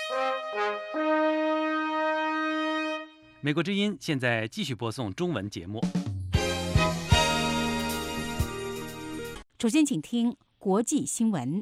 美国之音现在继续播送中文节目。 首先，请听国际新闻。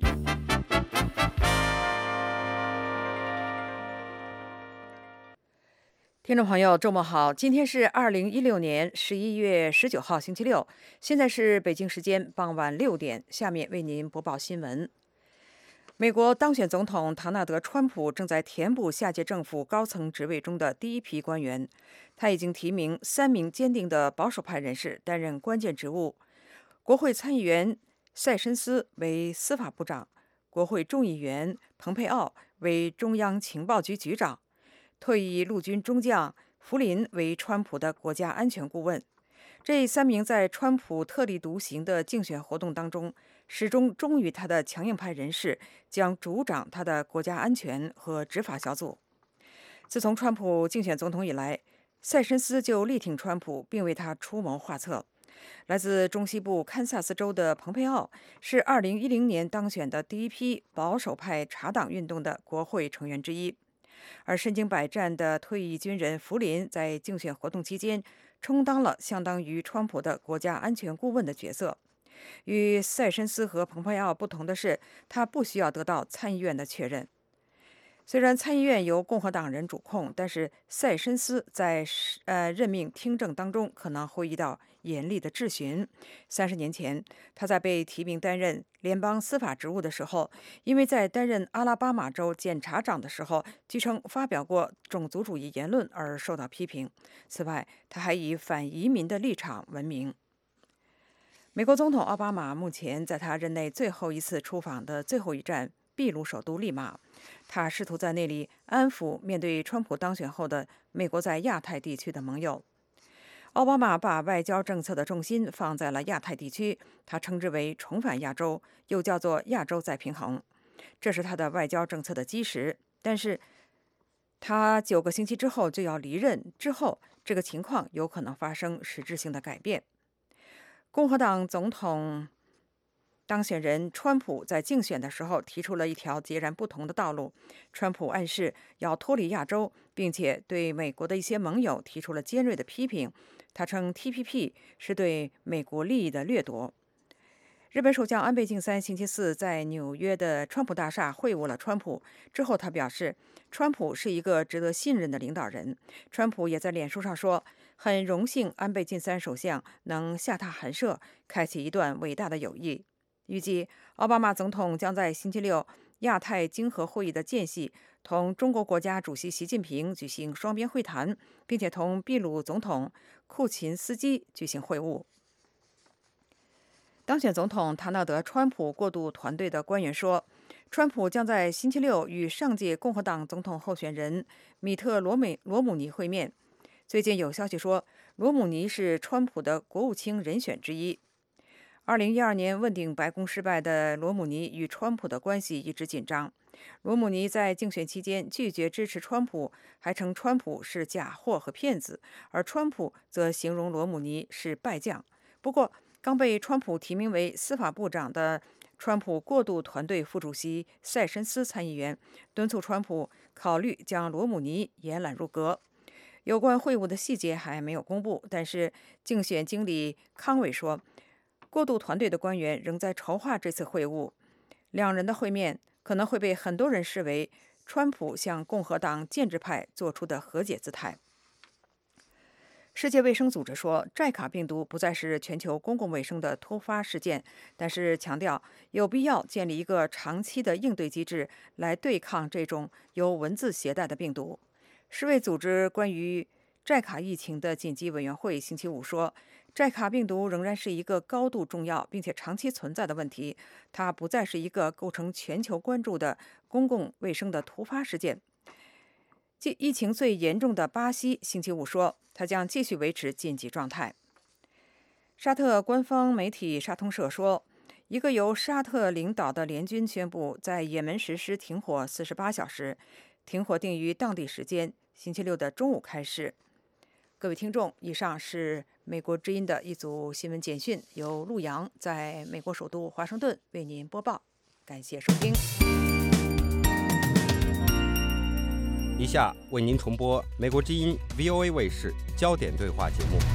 听众朋友，周末好！今天是2016年11月19号，星期六，现在是北京时间傍晚6点。下面为您播报新闻。美国当选总统唐纳德·川普正在填补下届政府高层职位中的第一批官员，他已经提名3名坚定的保守派人士担任关键职务：国会参议员塞申斯为司法部长，国会众议员蓬佩奥为中央情报局局长，退役陆军中将弗林为川普的国家安全顾问。这3名在川普特立独行的竞选活动当中，始终忠于他的强硬派人士将主掌他的国家安全和执法小组。自从川普竞选总统以来，塞申斯就力挺川普，并为他出谋划策。来自中西部堪萨斯州的蓬佩奥是2010年当选的第一批保守派查党运动的国会成员之一。而身经百战的退役军人弗林在竞选活动期间充当了相当于川普的国家安全顾问的角色。与塞申斯和蓬佩奥不同的是，他不需要得到参议院的确认。虽然参议院由共和党人主控，但是塞申斯在任命听证当中可能会遇到严厉的质询。30年前，他在被提名担任联邦司法职务的时候，因为在担任阿拉巴马州检察长的时候，据称发表过种族主义言论而受到批评。此外，他还以反移民的立场闻名。美国总统奥巴马目前在他任内最后一次出访的最后一站秘鲁首都利马，他试图在那里安抚面对川普当选后的美国在亚太地区的盟友。奥巴马把外交政策的重心放在了亚太地区，他称之为重返亚洲，又叫做亚洲再平衡，这是他的外交政策的基石。但是他9个星期之后就要离任，之后这个情况有可能发生实质性的改变。共和党总统当选人川普在竞选的时候提出了一条截然不同的道路。川普暗示要脱离亚洲，并且对美国的一些盟友提出了尖锐的批评。他称 TPP 是对美国利益的掠夺。日本首相安倍晋三星期四在纽约的川普大厦会晤了川普，之后他表示，川普是一个值得信任的领导人。川普也在脸书上说，很荣幸安倍晋三首相能下榻寒舍，开启一段伟大的友谊。预计奥巴马总统将在星期六亚太经合会议的间隙同中国国家主席习近平举行双边会谈，并且同秘鲁总统库琴斯基举行会晤。当选总统唐纳德·川普过渡团队的官员说，川普将在星期六与上届共和党总统候选人米特·罗姆尼会面。最近有消息说，罗姆尼是川普的国务卿人选之一。2012年问鼎白宫失败的罗姆尼与川普的关系一直紧张。罗姆尼在竞选期间拒绝支持川普，还称川普是假货和骗子，而川普则形容罗姆尼是败将。不过，刚被川普提名为司法部长的川普过渡团队副主席塞申斯参议员敦促川普考虑将罗姆尼延揽入阁。有关会晤的细节还没有公布，但是竞选经理康伟说，过渡团队的官员仍在筹划这次会晤。两人的会面可能会被很多人视为川普向共和党建制派做出的和解姿态。世界卫生组织说，寨卡病毒不再是全球公共卫生的突发事件，但是强调有必要建立一个长期的应对机制来对抗这种由文字携带的病毒。世卫组织关于寨卡疫情的紧急委员会星期五说，寨卡病毒仍然是一个高度重要并且长期存在的问题，它不再是一个构成全球关注的公共卫生的突发事件。疫情最严重的巴西星期五说，它将继续维持紧急状态。沙特官方媒体沙通社说，一个由沙特领导的联军宣布在也门实施停火48小时，停火定于当地时间星期六的中午开始。各位听众，以上是美国之音的一组新闻简讯，由陆洋在美国首都华盛顿为您播报。感谢收听。 下为您重播美国之音 VOA 卫视焦点对话节目。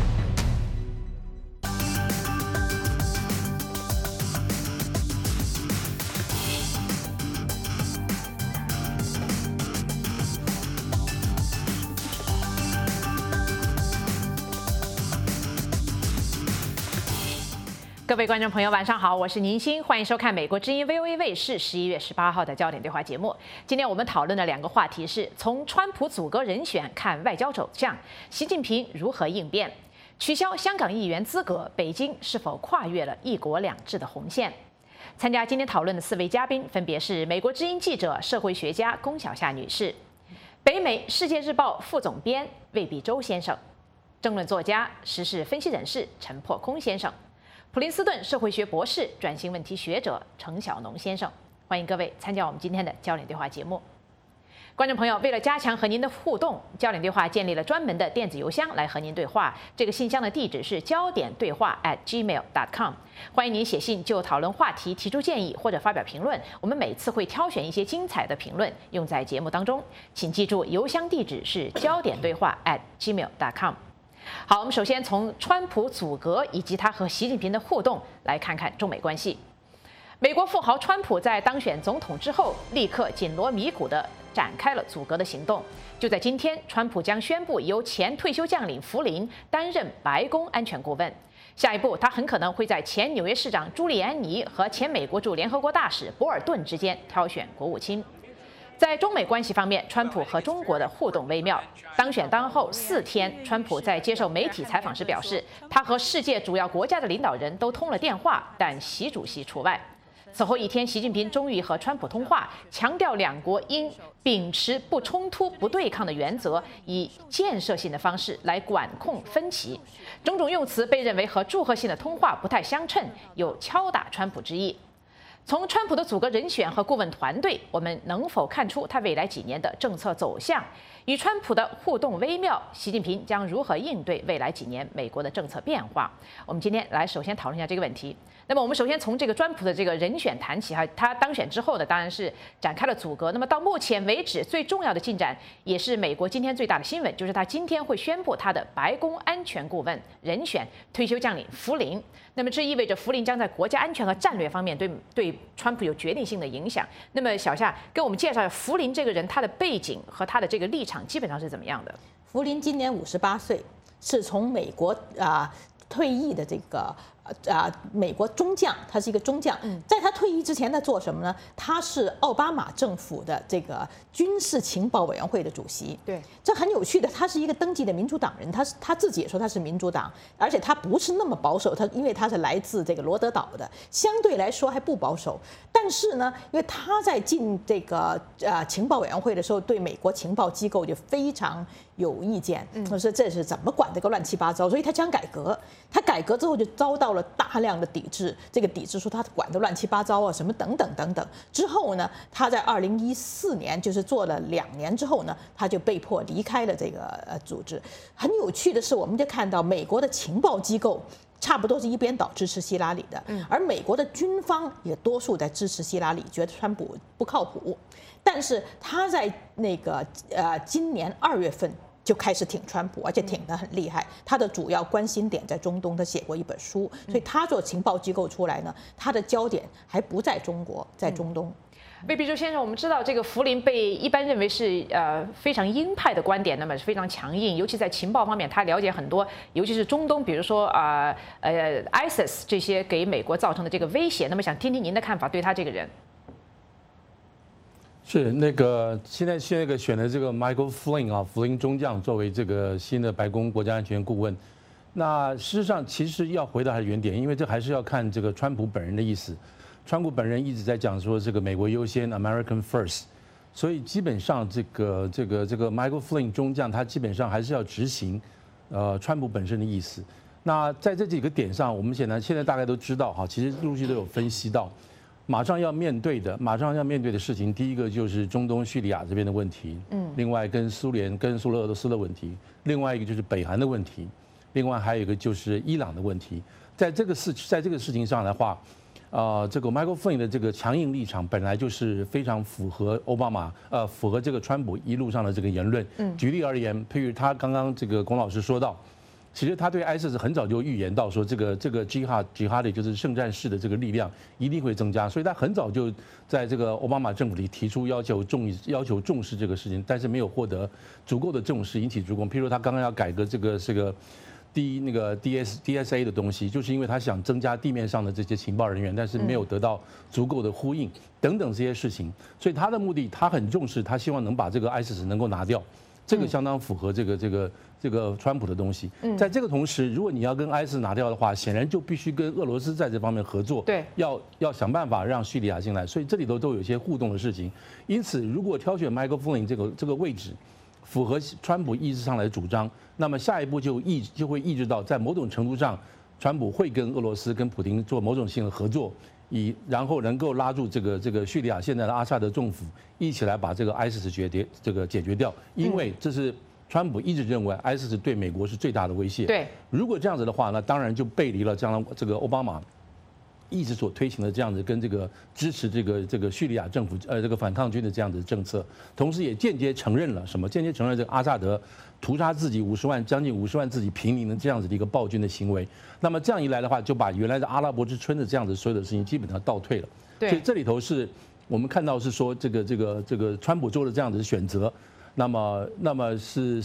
各位观众朋友，晚上好，我是宁欣，欢迎收看美国之音 VOA 卫视11月18号的焦点对话节目。今天我们讨论的两个话题是：从川普组阁人选看外交走向，习近平如何应变；取消香港议员资格，北京是否跨越了一国两制的红线？参加今天讨论的4位嘉宾分别是美国之音记者、社会学家龚小夏女士，北美《世界日报》副总编魏必洲先生，政论作家、时事分析人士陈破空先生。普林斯顿社会学博士、转型问题学者程晓农先生，欢迎各位参加我们今天的焦点对话节目。观众朋友，为了加强和您的互动，焦点对话建立了专门的电子邮箱来和您对话。这个信箱的地址是焦点对话@gmail.com。欢迎您写信就讨论话题提出建议或者发表评论，我们每次会挑选一些精彩的评论用在节目当中。请记住，邮箱地址是焦点对话@gmail.com。好，我们首先从川普组阁以及他和习近平的互动来看看中美关系。美国富豪川普在当选总统之后，立刻紧锣密鼓地展开了组阁的行动。就在今天，川普将宣布由前退休将领福林担任白宫安全顾问。下一步，他很可能会在前纽约市长朱利安尼和前美国驻联合国大使博尔顿之间挑选国务卿。在中美关系方面，川普和中国的互动微妙。当选当后4天，川普在接受媒体采访时表示，他和世界主要国家的领导人都通了电话，但习主席除外。此后1天，习近平终于和川普通话，强调两国应秉持不冲突、不对抗的原则，以建设性的方式来管控分歧。种种用词被认为和祝贺性的通话不太相称，有敲打川普之意。从川普的组阁人选和顾问团队，我们能否看出他未来几年的政策走向？与川普的互动微妙，习近平将如何应对未来几年美国的政策变化？我们今天来首先讨论一下这个问题。那么我们首先从这个川普的这个人选谈起哈，他当选之后呢，当然是展开了组阁。那么到目前为止，最重要的进展，也是美国今天最大的新闻，就是他今天会宣布他的白宫安全顾问人选退休将领福林。那么这意味着福林将在国家安全和战略方面对川普有决定性的影响。那么小夏跟我们介绍一下福林这个人，他的背景和他的这个立场基本上是怎么样的？ 福林今年58岁，是从美国退役的这个美国中将，他是一个中将。在他退役之前，他做什么呢？他是奥巴马政府的这个军事情报委员会的主席。 对， 这很有趣的，他是一个登记的民主党人，他自己也说他是民主党，而且他不是那么保守，因为他是来自这个罗德岛的，相对来说还不保守。但是呢，因为他在进这个情报委员会的时候，对美国情报机构就非常有意见，说这是怎么管这个乱七八糟，所以他想改革。他改革之后就遭到了大量的抵制，这个抵制说他管得乱七八糟啊，什么等等等等。之后呢，他在2014年，就是做了2年之后呢，他就被迫离开了这个组织。很有趣的是，我们就看到美国的情报机构差不多是一边倒支持希拉里的，而美国的军方也多数在支持希拉里，觉得川普不靠谱。但是他在那个今年2月份就开始挺川普，而且挺得很厉害。他的主要关心点在中东，他写过一本书，所以他做情报机构出来呢，他的焦点还不在中国，在中东。 魏必洲先生，我们知道这个福林被一般认为是非常鹰派的观点，那么是非常强硬，尤其在情报方面，他了解很多，尤其是中东，比如说ISIS 这些给美国造成的这个威胁。那么想听听您的看法，对他这个人。 是那个现在选的这个 Michael Flynn 啊，福林中将作为这个新的白宫国家安全顾问。那事实上，其实要回到他的原点，因为这还是要看这个川普本人的意思。川普本人一直在讲说这个美国优先 （American First），所以基本上这个 Michael Flynn 中将他基本上还是要执行川普本身的意思。那在这几个点上，我们现在大概都知道哈，其实陆续都有分析到。马上要面对的事情，第一个就是中东叙利亚这边的问题，另外跟苏俄罗斯的问题，另外一个就是北韩的问题，另外还有一个就是伊朗的问题。在这个事情上的话， 这个 Michael Flynn 的这个强硬立场本来就是非常符合奥巴马，符合这个川普一路上的这个言论。举例而言，譬如他刚刚这个龚老师说到，其实他对 ISIS 很早就预言到说，这个 Jihad 就是圣战士的这个力量一定会增加，所以他很早就在这个奥巴马政府里提出要求重视这个事情，但是没有获得足够的重视，引起诸公。譬如他刚刚要改革这个那个 DSA 的东西，就是因为他想增加地面上的这些情报人员，但是没有得到足够的呼应等等这些事情，所以他的目的他很重视，他希望能把这个 ISIS 能够拿掉，这个相当符合这个川普的东西。在这个同时，如果你要跟 ISIS 拿掉的话，显然就必须跟俄罗斯在这方面合作， 对， 要想办法让叙利亚进来，所以这里头都有一些互动的事情。因此，如果挑选 Michael Flynn 这个位置，符合川普意志上来的主张，那么下一步就会意识到，在某种程度上，川普会跟俄罗斯、跟普丁做某种性的合作，然后能够拉住这个叙利亚现在的阿萨德政府，一起来把这个 ISIS 解决掉，因为这是川普一直认为 ISIS 对美国是最大的威胁。 对， 如果这样子的话，那当然就背离了这个奥巴马一直所推行的这样子跟这个支持这个叙利亚政府这个反抗军的这样子的政策，同时也间接承认了什么？间接承认这个阿萨德屠杀自己将近50万自己平民的这样子的一个暴君的行为。那么这样一来的话，就把原来的阿拉伯之春的这样子所有的事情基本上倒退了。 对， 所以这里头是我们看到是说这个川普做的这样子的选择，那么是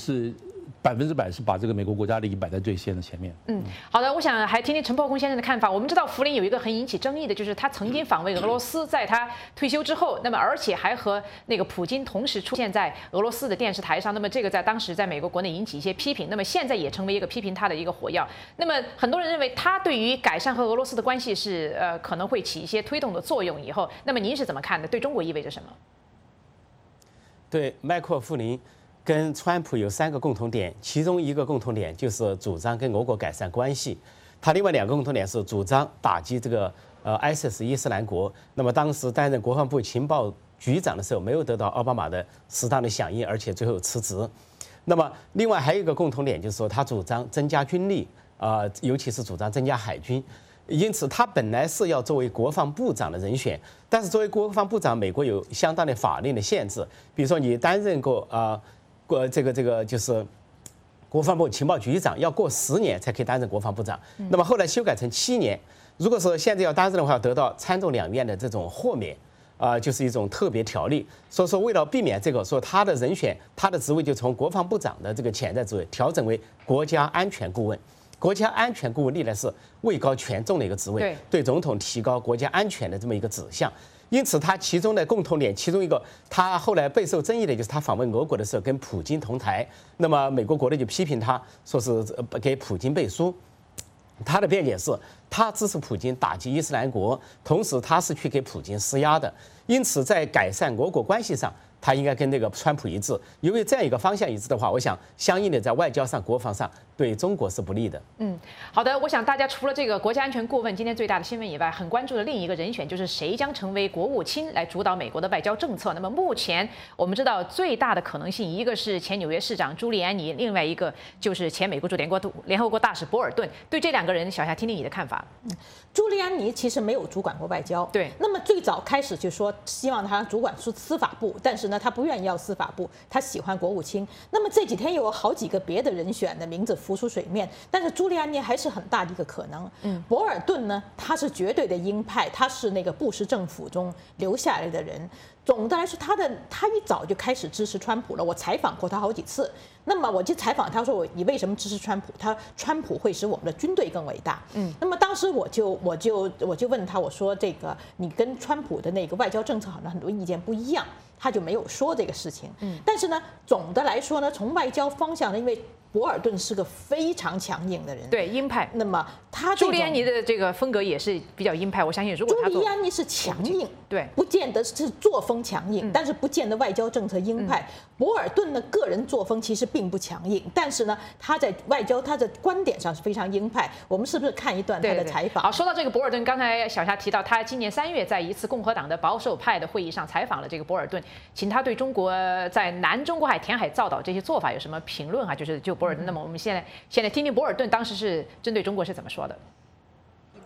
100%是把这个美国国家利益摆在最先的前面。 好的，我想还听听陈破空先生的看法。我们知道福林有一个很引起争议的，就是他曾经访问俄罗斯，在他退休之后，那么而且还和那个普京同时出现在俄罗斯的电视台上，那么这个在当时在美国国内引起一些批评，那么现在也成为一个批评他的一个火药。那么很多人认为他对于改善和俄罗斯的关系是可能会起一些推动的作用。以后，那么您是怎么看的？对中国意味着什么？ 对，麦克弗林跟川普有3个共同点，其中一个共同点就是主张跟俄国改善关系，他另外2个共同点是主张打击这个ISIS 伊斯兰国。那么当时担任国防部情报局长的时候，没有得到奥巴马的适当的响应，而且最后辞职。那么另外还有一个共同点，就是说他主张增加军力，尤其是主张增加海军。因此，他本来是要作为国防部长的人选，但是作为国防部长，美国有相当的法令的限制，比如说你担任过这个就是国防部情报局长，要过10年才可以担任国防部长。那么后来修改成7年，如果说现在要担任的话，得到参众两院的这种豁免，就是一种特别条例。所以说，为了避免这个，说他的人选，他的职位就从国防部长的这个潜在职位调整为国家安全顾问。国家安全顾问历来是位高权重的一个职位，对总统提高国家安全的这么一个指向。因此，他其中的共同点，其中一个，他后来备受争议的就是他访问俄国的时候跟普京同台，那么美国国内就批评他，说是给普京背书。他的辩解是，他支持普京打击伊斯兰国，同时他是去给普京施压的。因此，在改善俄国关系上，他应该跟那个川普一致。因为这样一个方向一致的话，我想相应的在外交上、国防上对中国是不利的。 好的，我想大家除了这个国家安全顾问今天最大的新闻以外，很关注的另一个人选就是谁将成为国务卿来主导美国的外交政策。那么目前我们知道最大的可能性，一个是前纽约市长朱利安尼，另外一个就是前美国驻联合国大使博尔顿。对这2个人，小夏听听你的看法。 朱利安尼其实没有主管过外交， 对。 那么最早开始就说希望他主管司法部，但是呢，他不愿意要司法部，他喜欢国务卿。那么这几天有好几个别的人选的名字浮出水面，但是朱利安尼还是很大的一个可能。博尔顿呢，他是绝对的鹰派，他是那个布什政府中留下来的人。总的来说，他一早就开始支持川普了。我采访过他好几次。那么我就采访他说你为什么支持川普？他川普会使我们的军队更伟大。那么当时我就问他，我说这个你跟川普的那个外交政策好像很多意见不一样，他就没有说这个事情。但是呢，总的来说呢，从外交方向呢，因为博尔顿是个非常强硬的人， 对，鹰派。 那么他朱利安尼的这个风格也是比较鹰派，我相信如果他朱利安尼是强硬， 对， 不见得是作风强硬，但是不见得外交政策鹰派。博尔顿的个人作风其实并不强硬，但是呢，他在外交他的观点上是非常鹰派。我们是不是看一段他的采访？ 好，说到这个博尔顿，刚才小夏提到他今年3月在一次共和党的保守派的会议上采访了这个博尔顿，请他对中国在南中国海填海造岛这些做法有什么评论啊？就博尔顿。那么我们现在听听博尔顿当时是针对中国是怎么说的。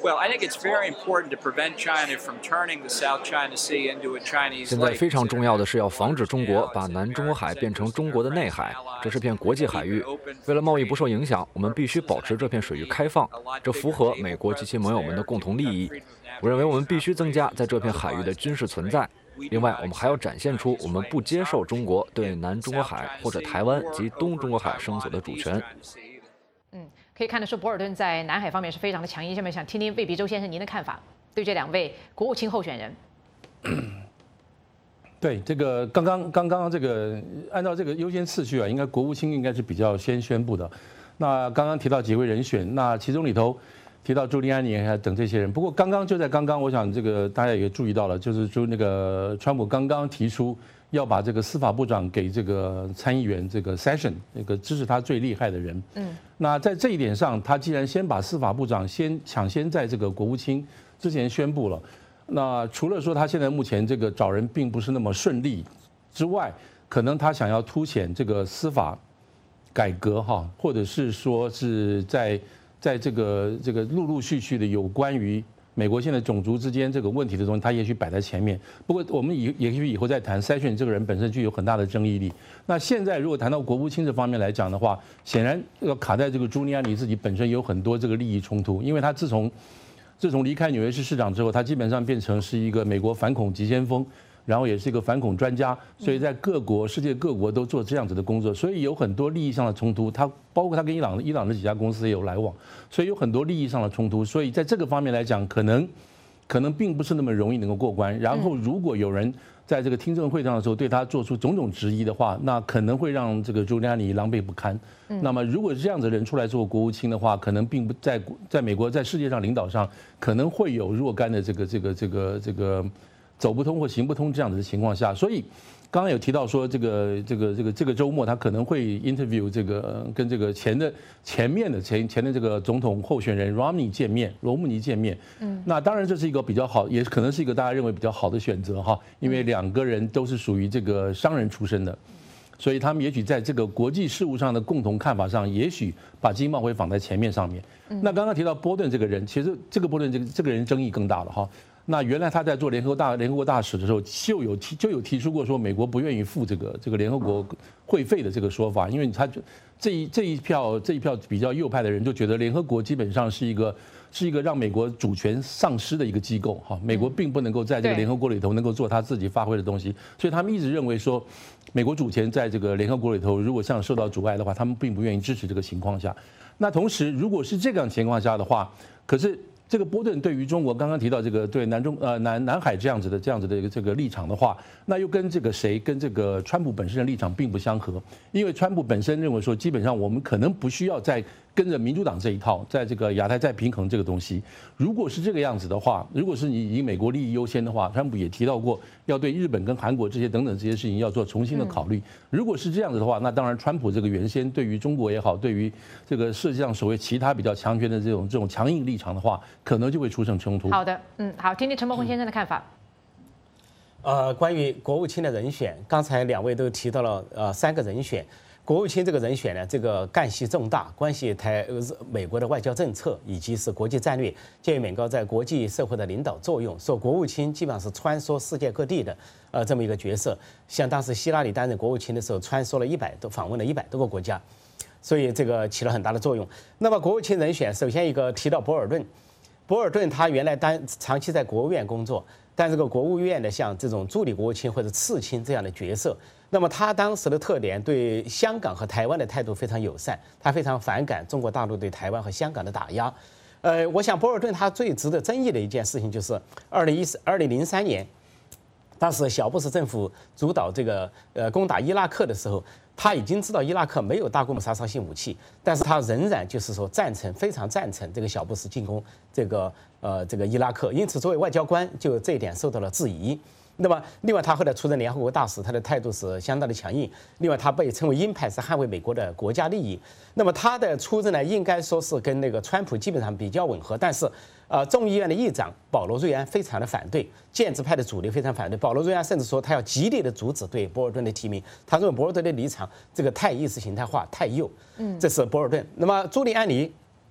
Well, I think it's very important to prevent China from turning the South China Sea into a Chinese lake. 现在非常重要的是要防止中国把南中国海变成中国的内海，这是片国际海域。为了贸易不受影响，我们必须保持这片水域开放，这符合美国及其盟友们的共同利益。我认为我们必须增加在这片海域的军事存在。另外，我们还要展现出我们不接受中国对南中国海或者台湾及东中国海声索的主权。 可以看得出，博尔顿在南海方面是非常的强硬。下面想听听魏必洲先生您的看法，对这2位国务卿候选人。 对这个刚刚这个按照这个优先次序啊，应该国务卿应该是比较先宣布的。那刚刚提到几位人选，那其中里头提到朱利安尼等这些人。不过就在刚刚，我想这个大家也注意到了，就是说那个川普刚刚提出要把这个司法部长给这个参议员这个 Session 那个支持他最厉害的人。那在这一点上，他既然先把司法部长抢先在这个国务卿之前宣布了，那除了说他现在目前这个找人并不是那么顺利之外，可能他想要凸显这个司法改革哈，或者是说是在这个陆陆续续的有关于美国现在种族之间这个问题的东西，他也许摆在前面。不过我们也许以后再谈Session这个人本身具有很大的争议力。那现在如果谈到国务卿这方面来讲的话，显然要卡在这个朱利安尼自己本身有很多这个利益冲突，因为他自从离开纽约市市长之后，他基本上变成是一个美国反恐急先锋。然后也是一个反恐专家，所以在世界各国都做这样子的工作，所以有很多利益上的冲突。他包括他跟伊朗的几家公司也有来往，所以有很多利益上的冲突。所以在这个方面来讲，可能并不是那么容易能够过关。然后如果有人在这个听证会上的时候对他做出种种质疑的话，那可能会让这个朱利安尼狼狈不堪。那么如果是这样子的人出来做国务卿的话，可能并不在美国在世界上领导上可能会有若干的这个。走不通或行不通这样子的情况下，所以刚刚有提到说这个周末他可能会 interview 跟这个前面的这个总统候选人罗姆尼见面。那当然这是一个比较好，也可能是一个大家认为比较好的选择哈，因为2个人都是属于这个商人出身的，所以他们也许在这个国际事务上的共同看法上，也许把经贸会放在前面上面。那刚刚提到波顿这个人，其实这个波顿这个人争议更大了哈。那原来他在做联合国大使的时候，就有提出过说美国不愿意付这个联合国会费的这个说法，因为他这一票比较右派的人就觉得联合国基本上是一个让美国主权丧失的一个机构哈，美国并不能够在这个联合国里头能够做他自己发挥的东西，所以他们一直认为说美国主权在这个联合国里头如果像受到阻碍的话，他们并不愿意支持这个情况下。那同时如果是这样情况下的话，可是这个波顿对于中国刚刚提到这个对南海这样子的这个立场的话，那又跟这个川普本身的立场并不相合，因为川普本身认为说，基本上我们可能不需要再跟着民主党这一套，在这个亚太再平衡这个东西。如果是这个样子的话，如果是你以美国利益优先的话，川普也提到过要对日本跟韩国这些等等这些事情要做重新的考虑。如果是这样子的话，那当然川普这个原先对于中国也好，对于这个世界上所谓其他比较强权的这种强硬立场的话，可能就会出现冲突。 好的，好，听听陈柏宏先生的看法。 关于国务卿的人选，刚才2位都提到了3个人选。国务卿这个人选呢，这个干系重大，关系美国的外交政策以及是国际战略，鉴于美国在国际社会的领导作用，说国务卿基本上是穿梭世界各地的这么一个角色。像当时希拉里担任国务卿的时候，穿梭了访问了100多个国家，所以这个起了很大的作用。那么国务卿人选，首先一个提到博尔顿他原来长期在国务院工作，但这个国务院的像这种助理国务卿或者次卿这样的角色。那么他当时的特点对香港和台湾的态度非常友善，他非常反感中国大陆对台湾和香港的打压。我想博尔顿他最值得争议的一件事情就是2003年，当时小布什政府主导这个攻打伊拉克的时候，他已经知道伊拉克没有大规模杀伤性武器，但是他仍然就是说非常赞成这个小布什进攻这个伊拉克，因此作为外交官就这一点受到了质疑。那么，另外他后来出任联合国大使，他的态度是相当的强硬。另外，他被称为鹰派，是捍卫美国的国家利益。那么他的出任呢，应该说是跟那个川普基本上比较吻合。但是，众议院的议长保罗·瑞安非常的反对，建制派的主流非常反对。保罗·瑞安甚至说他要极力的阻止对博尔顿的提名，他认为博尔顿的立场这个太意识形态化、太右。这是博尔顿。那么朱利安尼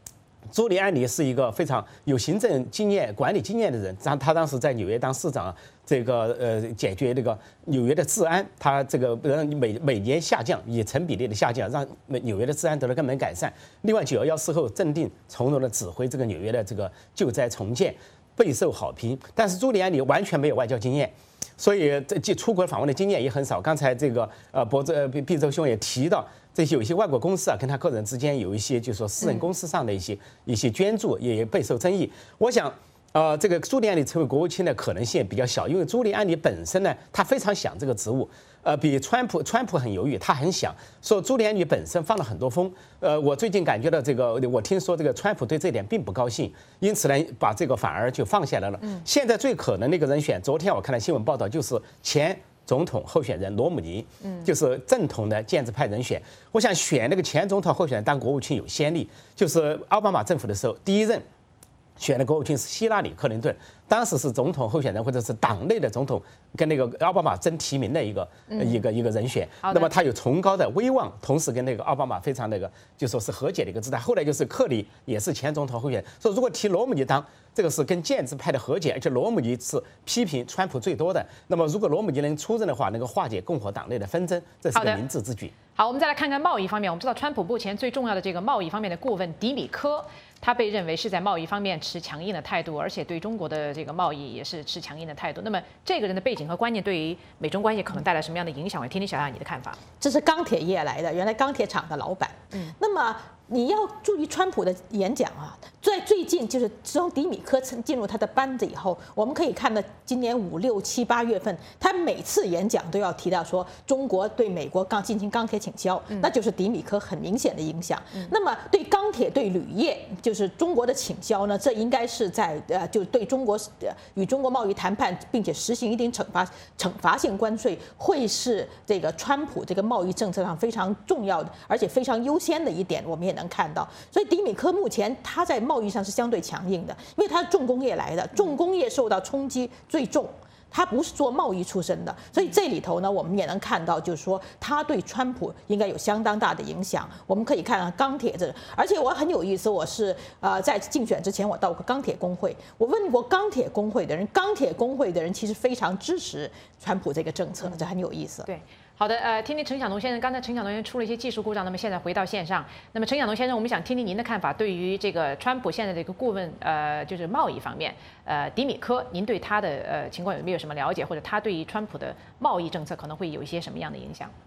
朱利安尼是一个非常有行政经验、管理经验的人，他当时在纽约当市长，这个解决那个纽约的治安，他这个让每年下降，以成比例的下降，让纽约的治安得到根本改善。另外911事后镇定从容的指挥这个纽约的这个救灾重建，备受好评。但是朱利安尼完全没有外交经验。所以这出国访问的经验也很少。刚才这个毕周兄也提到，这些有一些外国公司啊，跟他个人之间有一些就是说私人公司上的一些捐助也备受争议。我想。这个朱利安尼成为国务卿的可能性比较小，因为朱利安尼本身呢，他非常想这个职务，比川普很犹豫，他很想，说朱利安尼本身放了很多风，我最近感觉到这个，我听说这个川普对这点并不高兴，因此呢，把这个反而就放下来了。现在最可能的一个人选，昨天我看了新闻报道，就是前总统候选人罗姆尼，就是正统的建制派人选。我想选那个前总统候选人当国务卿有先例，就是奥巴马政府的时候，第一任选的国务卿是希拉里·克林顿，当时是总统候选人或者是党内的总统跟那个奥巴马争提名的一个人选。那么他有崇高的威望，同时跟那个奥巴马非常那个就说是和解的一个姿态。后来就是克里也是前总统候选人，说如果提罗姆尼当，这个是跟建制派的和解，而且罗姆尼是批评川普最多的。那么如果罗姆尼能出任的话，能够化解共和党内的纷争，这是个明智之举。 好，我们再来看看贸易方面。我们知道川普目前最重要的这个贸易方面的顾问迪米科，他被认为是在贸易方面持强硬的态度，而且对中国的这个贸易也是持强硬的态度。那么这个人的背景和观念对于美中关系可能带来什么样的影响？我听听小亚你的看法。 这是钢铁业来的，原来钢铁厂的老板。那么你要注意川普的演讲啊，在最近就是从迪米科进入他的班子以后，我们可以看到今年5、6、7、8月份，他每次演讲都要提到说中国对美国进行钢铁倾销，那就是迪米科很明显的影响。那么对钢铁、对铝业，就是中国的倾销呢，这应该是在就对中国与中国贸易谈判，并且实行一定惩罚性关税，会是这个川普这个贸易政策上非常重要的，而且非常优先的一点，我们也能看到。所以迪米科目前他在贸易上是相对强硬的，因为他是重工业来的，重工业受到冲击最重。他不是做贸易出身的，所以这里头呢，我们也能看到，就是说他对川普应该有相当大的影响。我们可以看钢铁这，而且我很有意思，我是在竞选之前我到过钢铁工会，我问过钢铁工会的人，钢铁工会的人其实非常支持川普这个政策，这很有意思。 对。好的，听听陈晓农先生，刚才陈晓农先生出了一些技术故障，那么现在回到线上。那么陈晓农先生，我们想听听您的看法，对于这个川普现在的一个顾问，就是贸易方面，迪米科，您对他的情况有没有什么了解，或者他对于川普的贸易政策可能会有一些什么样的影响？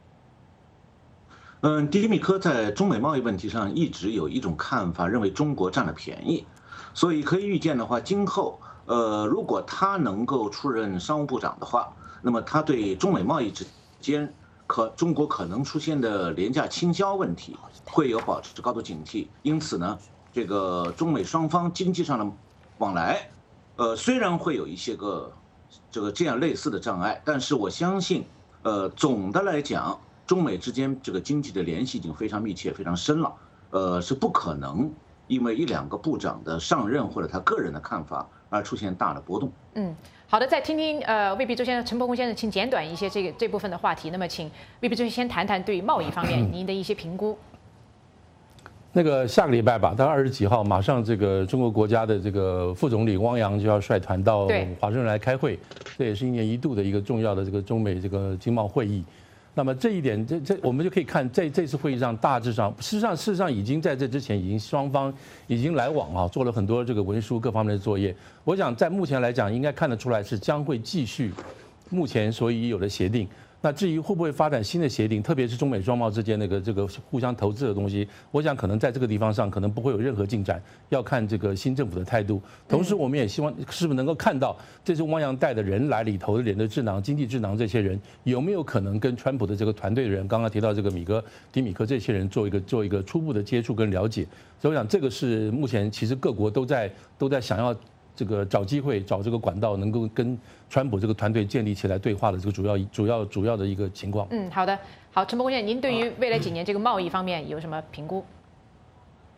迪米科在中美贸易问题上一直有一种看法，认为中国占了便宜，所以可以预见的话，今后如果他能够出任商务部长的话，那么他对中美贸易之间中国可能出现的廉价倾销问题会有保持高度警惕，因此呢，这个中美双方经济上的往来，虽然会有一些个这样类似的障碍，但是我相信，总的来讲，中美之间这个经济的联系已经非常密切、非常深了，是不可能因为1、2个部长的上任或者他个人的看法而出现大的波动。 好的，再听听魏必周先生、陈伯公先生，请简短一些这部分的话题。那么，请魏必周先谈谈对贸易方面您的一些评估。 那个下个礼拜吧，大概20几号，马上这个中国国家的这个副总理汪洋就要率团到华盛顿来开会，这也是1年1度的一个重要的这个中美这个经贸会议。那么这一点，我们就可以看这次会议上大致上，事实上已经在这之前，双方已经来往啊，做了很多这个文书各方面的作业。我想在目前来讲，应该看得出来是将会继续目前所已有的协定。那至于会不会发展新的协定，特别是中美双贸之间这个互相投资的东西，我想可能在这个地方上可能不会有任何进展，要看这个新政府的态度。同时，我们也希望是不是能够看到这次汪洋带的人来里头的人的智囊、经济智囊这些人有没有可能跟川普的这个团队的人，刚刚提到这个迪米科这些人做一个初步的接触跟了解。所以我想这个是目前其实各国都在想要这个找机会找这个管道，能够跟川普这个团队建立起来对话的这个主要的一个情况。 好的，好，陈伯公先生，您对于未来几年这个贸易方面有什么评估？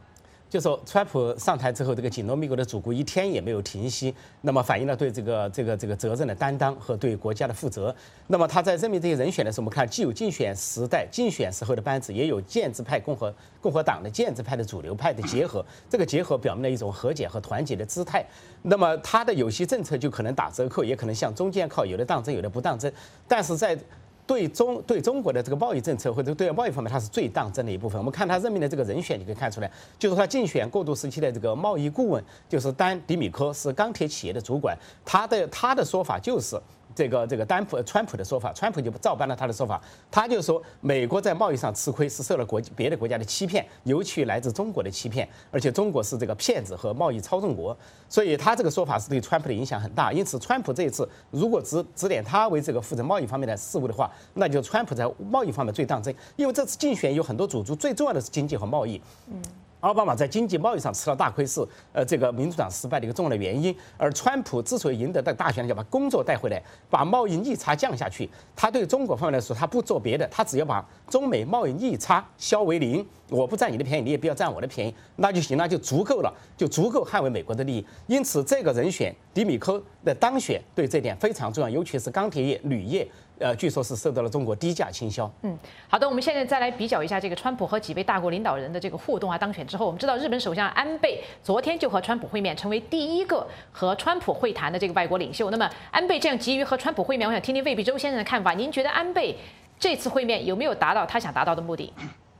就说川普上台之后，这个紧锣密鼓的祖国一天也没有停息，那么反映了对这个责任的担当和对国家的负责。那么他在任命这些人选的时候，我们看既有竞选时候的班子，也有建制派共和党的建制派的主流派的结合，这个结合表明了一种和解和团结的姿态。那么他的有些政策就可能打折扣，也可能向中间靠，有的当真，有的不当真，但是在对中国的这个贸易政策或者对外贸易方面，它是最当真的一部分。我们看他任命的这个人选，你可以看出来，就是他竞选过渡时期的这个贸易顾问，就是丹·迪米科，是钢铁企业的主管。他的说法就是川普的说法，川普就照搬了他的说法，他就说美国在贸易上吃亏是受了别的国家的欺骗，尤其来自中国的欺骗，而且中国是这个骗子和贸易操纵国，所以他这个说法是对川普的影响很大。因此，川普这一次如果指点他为这个负责贸易方面的事务的话，那就川普在贸易方面最当真，因为这次竞选有很多主轴，最重要的是经济和贸易。奥巴马在经济贸易上吃了大亏，是这个民主党失败的一个重要的原因。而川普之所以赢得大选，要把工作带回来，把贸易逆差降下去。他对中国方面来说，他不做别的，他只要把中美贸易逆差消为零，我不占你的便宜，你也不要占我的便宜，那就行，那就足够了，就足够捍卫美国的利益。因此，这个人选迪米科的当选对这点非常重要，尤其是钢铁业、铝业。据说是受到了中国低价倾销。 好的，我们现在再来比较一下这个川普和几位大国领导人的这个互动啊。当选之后，我们知道日本首相安倍昨天就和川普会面，成为第一个和川普会谈的这个外国领袖。那么安倍这样急于和川普会面，我想听听魏必洲先生的看法。您觉得安倍这次会面有没有达到他想达到的目的？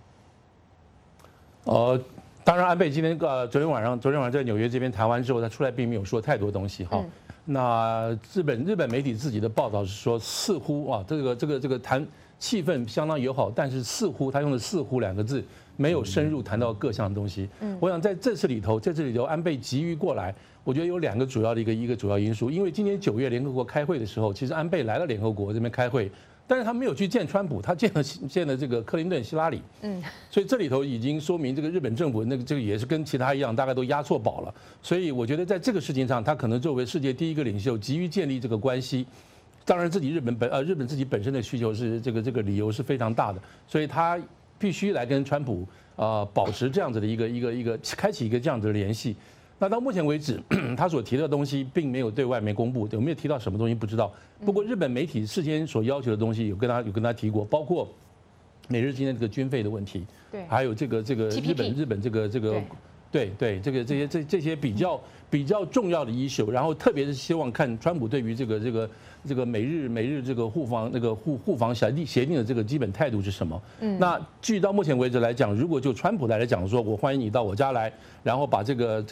当然，安倍今天昨天晚上在纽约这边谈完之后，他出来并没有说太多东西哈。那日本媒体自己的报道是说，似乎啊，这个谈气氛相当友好，但是似乎他用的“似乎”2个字，没有深入谈到各项东西。我想在这次里头，安倍急于过来，我觉得有2个主要的一个主要因素。因为今年9月联合国开会的时候，其实安倍来了联合国这边开会。但是他没有去见川普，他见了这个克林顿、希拉里，所以这里头已经说明这个日本政府这个也是跟其他一样，大概都押错宝了。所以我觉得在这个事情上，他可能作为世界第一个领袖，急于建立这个关系。当然，日本自己本身的需求是这个理由是非常大的，所以他必须来跟川普保持这样子的一个开启一个这样子的联系。那到目前为止，他所提的东西并没有对外面公布，有没有提到什么东西不知道。不过日本媒体事先所要求的东西有跟他提过，包括美日今天这个军费的问题，对，还有这个日本这个对这些比较重要的issue，然后特别是希望看川普对于这个美日这个互防协定的这个基本态度是什么。那据到目前为止来讲，如果就川普来讲说，我欢迎你到我家来，然后把这个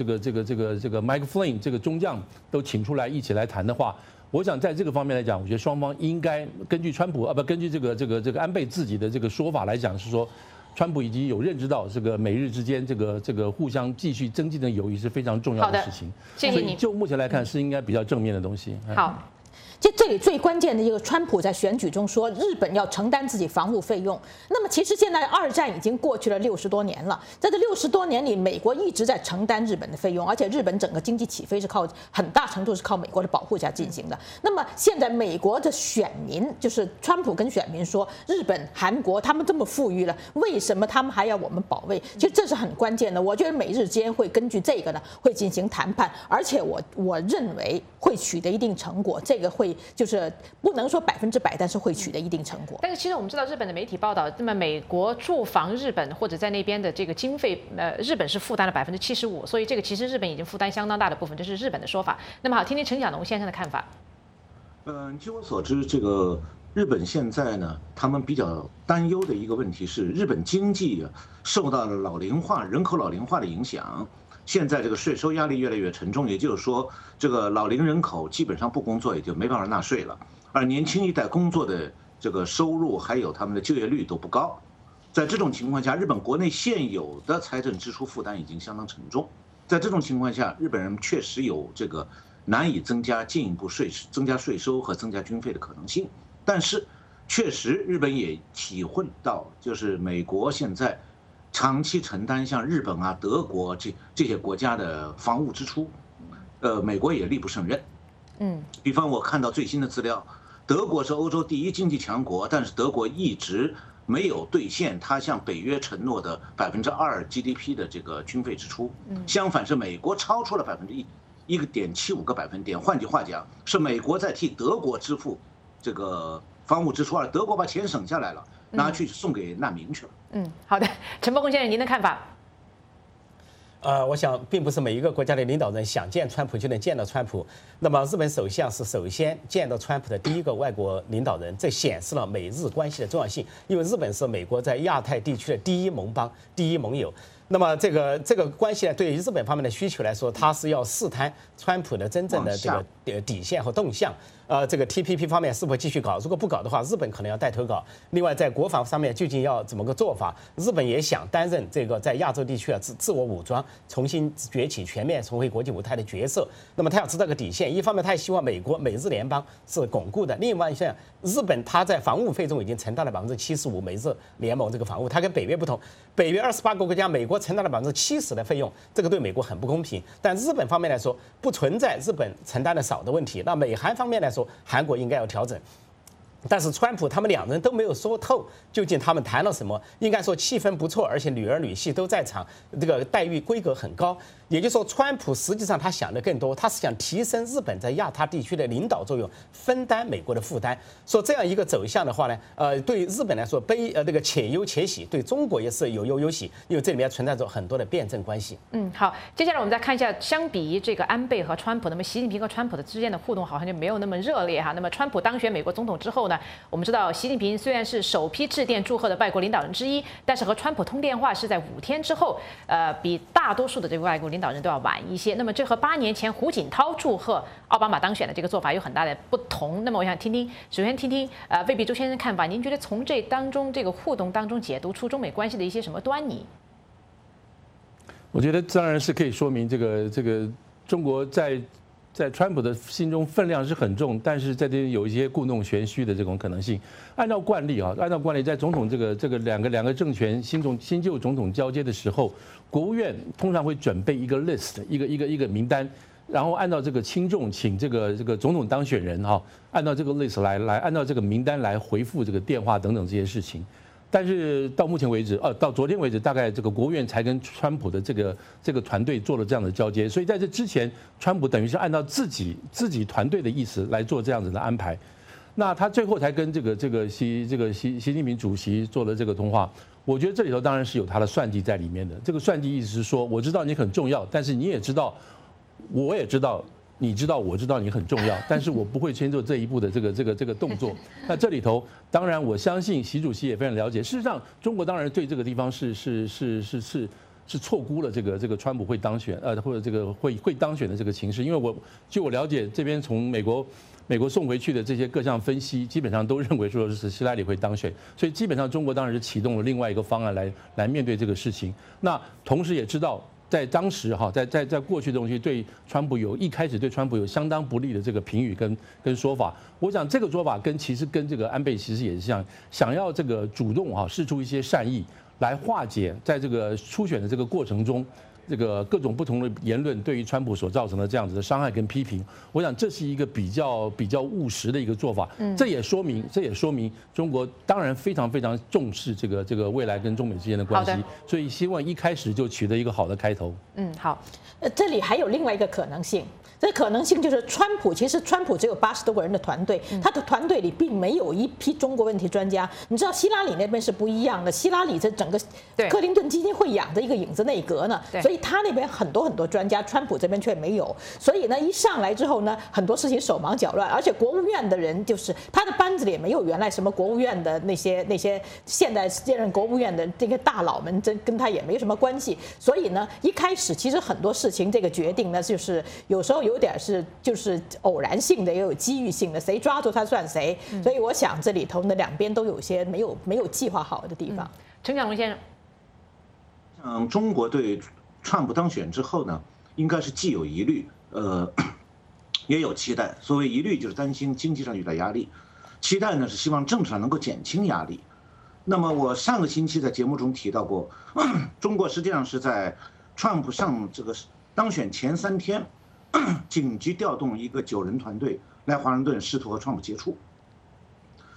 Mike Flynn 这个中将都请出来一起来谈的话，我想在这个方面来讲，我觉得双方应该根据根据这个安倍自己的这个说法来讲，是说川普已经有认知到这个美日之间这个互相继续增进的友谊是非常重要的事情。 谢谢你。 所以就目前来看，是应该比较正面的东西。 好。 这里最关键的一个，川普在选举中说日本要承担自己防务费用。那么其实现在2战已经过去了60多年了，在这60多年里，美国一直在承担日本的费用，而且日本整个经济起飞是很大程度是靠美国的保护下进行的。那么现在美国的选民，就是川普跟选民说，日本、韩国他们这么富裕了，为什么他们还要我们保卫？其实这是很关键的。我觉得美日之间会根据这个呢，会进行谈判，而且我认为会取得一定成果。这个会就是不能说100%，但是会取得一定成果。 但是其实我们知道，日本的媒体报道，那么美国驻防日本或者在那边的这个经费，日本是负担了75%，所以这个其实日本已经负担相当大的部分，这是日本的说法。那么好，听听陈小农先生的看法。 据我所知，这个日本现在呢，他们比较担忧的一个问题是，日本经济受到了人口老龄化的影响。现在这个税收压力越来越沉重，也就是说，这个老龄人口基本上不工作也就没办法纳税了，而年轻一代工作的这个收入还有他们的就业率都不高。在这种情况下，日本国内现有的财政支出负担已经相当沉重。在这种情况下，日本人确实有这个难以进一步增加税收和增加军费的可能性。但是，确实日本也体会到，就是美国现在长期承担像日本啊、德国这些国家的防务支出，美国也力不胜任。比方我看到最新的资料，德国是欧洲第1经济强国，但是德国一直没有兑现他向北约承诺的2% GDP 的这个军费支出，相反是美国超出了1.75个百分点。换句话讲，是美国在替德国支付这个防务支出，而德国把钱省下来了，拿去送给难民去了。 好的，陈伯公先生，您的看法？ 我想并不是每一个国家的领导人想见川普就能见到川普。那么日本首相是首先见到川普的第一个外国领导人，这显示了美日关系的重要性。因为日本是美国在亚太地区的第一盟邦、第一盟友。那么这个关系呢，对于日本方面的需求来说，它是要试探川普的真正的这个底线和动向。这个 TPP 方面是否继续搞？如果不搞的话，日本可能要带头搞。另外，在国防上面究竟要怎么个做法？日本也想担任这个在亚洲地区的自我武装、重新崛起、全面重回国际舞台的角色。那么他要知道个底线，一方面他也希望美日联邦是巩固的，另外一项日本它在防务费中已经承担了75%美日联盟这个防务，它跟北约不同，北约28个国家，美国承担了70%的费用，这个对美国很不公平。但日本方面来说，不存在日本承担的少的问题。那美韩方面来说，韩国应该要调整，但是川普他们两人都没有说透究竟他们谈了什么。应该说气氛不错，而且女儿女婿都在场，这个待遇规格很高。也就是说，川普实际上他想的更多，他是想提升日本在亚太地区的领导作用，分担美国的负担。说这样一个走向的话呢，对日本来说这个且忧且喜，对中国也是有忧有喜，因为这里面存在着很多的辩证关系。 好，接下来我们再看一下，相比于这个安倍和川普，那么习近平和川普的之间的互动好像就没有那么热烈哈。那么川普当选美国总统之后呢，我们知道习近平虽然是首批致电祝贺的外国领导人之一，但是和川普通电话是在5天之后，比大多数的这个外国领导人都要晚一些。那么这和8年前胡锦涛祝贺奥巴马当选的这个做法有很大的不同。那么我想首先听听魏必周先生看法，您觉得从这当中这个互动当中解读出中美关系的一些什么端倪？ 我觉得当然是可以说明这个中国在川普的心中分量是很重，但是在这里有一些故弄玄虚的这种可能性。按照惯例，在总统这个两个政权新旧总统交接的时候，国务院通常会准备一个 list， 一个名单，然后按照这个轻重请这个总统当选人按照这个 list 来按照这个名单来回复这个电话等等这些事情。但是到目前为止，到昨天为止，大概这个国务院才跟川普的这个团队做了这样的交接，所以在这之前，川普等于是按照自己团队的意思来做这样子的安排。那他最后才跟习近平主席做了这个通话。我觉得这里头当然是有他的算计在里面的。这个算计意思是说，我知道你很重要，但是你也知道，我也知道。你知道，我知道你很重要，但是我不会先做这一步的这个动作。那这里头，当然我相信习主席也非常了解。事实上，中国当然对这个地方是错估了这个川普会当选，或者这个会当选的这个情势。因为据我了解，这边从美国送回去的这些各项分析，基本上都认为说是希拉里会当选，所以基本上中国当然是启动了另外一个方案来面对这个事情。那同时也知道。在当时在过去的东西对川普一开始对川普有相当不利的这个评语跟说法，我想这个说法其实跟这个安倍其实也是想要这个主动释出一些善意来化解在这个初选的这个过程中。这个各种不同的言论对于川普所造成的这样子的伤害跟批评，我想这是一个比较务实的一个做法。这也说明中国当然非常非常重视这个未来跟中美之间的关系，所以希望一开始就取得一个好的开头。 好。 这里还有另外一个可能性。这可能性就是其实川普只有80多个人的团队，他的团队里并没有一批中国问题专家。你知道希拉里那边是不一样的，希拉里这整个克林顿基金会养着一个影子内阁呢，所以他那边很多专家，川普这边却没有。所以呢，一上来之后呢，很多事情手忙脚乱，而且国务院的人就是他的班子里也没有原来什么国务院的那些现在兼任国务院的这个大佬们，跟他也没什么关系。所以呢，一开始其实很多事情这个决定呢，就是有时候有点就是偶然性的，也有机遇性的，谁抓住他算谁。所以我想这里头呢，两边都有些没有计划好的地方。 陈小龙先生，中国对川普当选之后呢，应该是既有疑虑，也有期待。所谓疑虑就是担心经济上遇到压力，期待呢是希望政治上能够减轻压力。那么我上个星期在节目中提到过，中国实际上是在川普上这个当选前3天。紧急调动一个9人团队来华盛顿，试图和川普接触。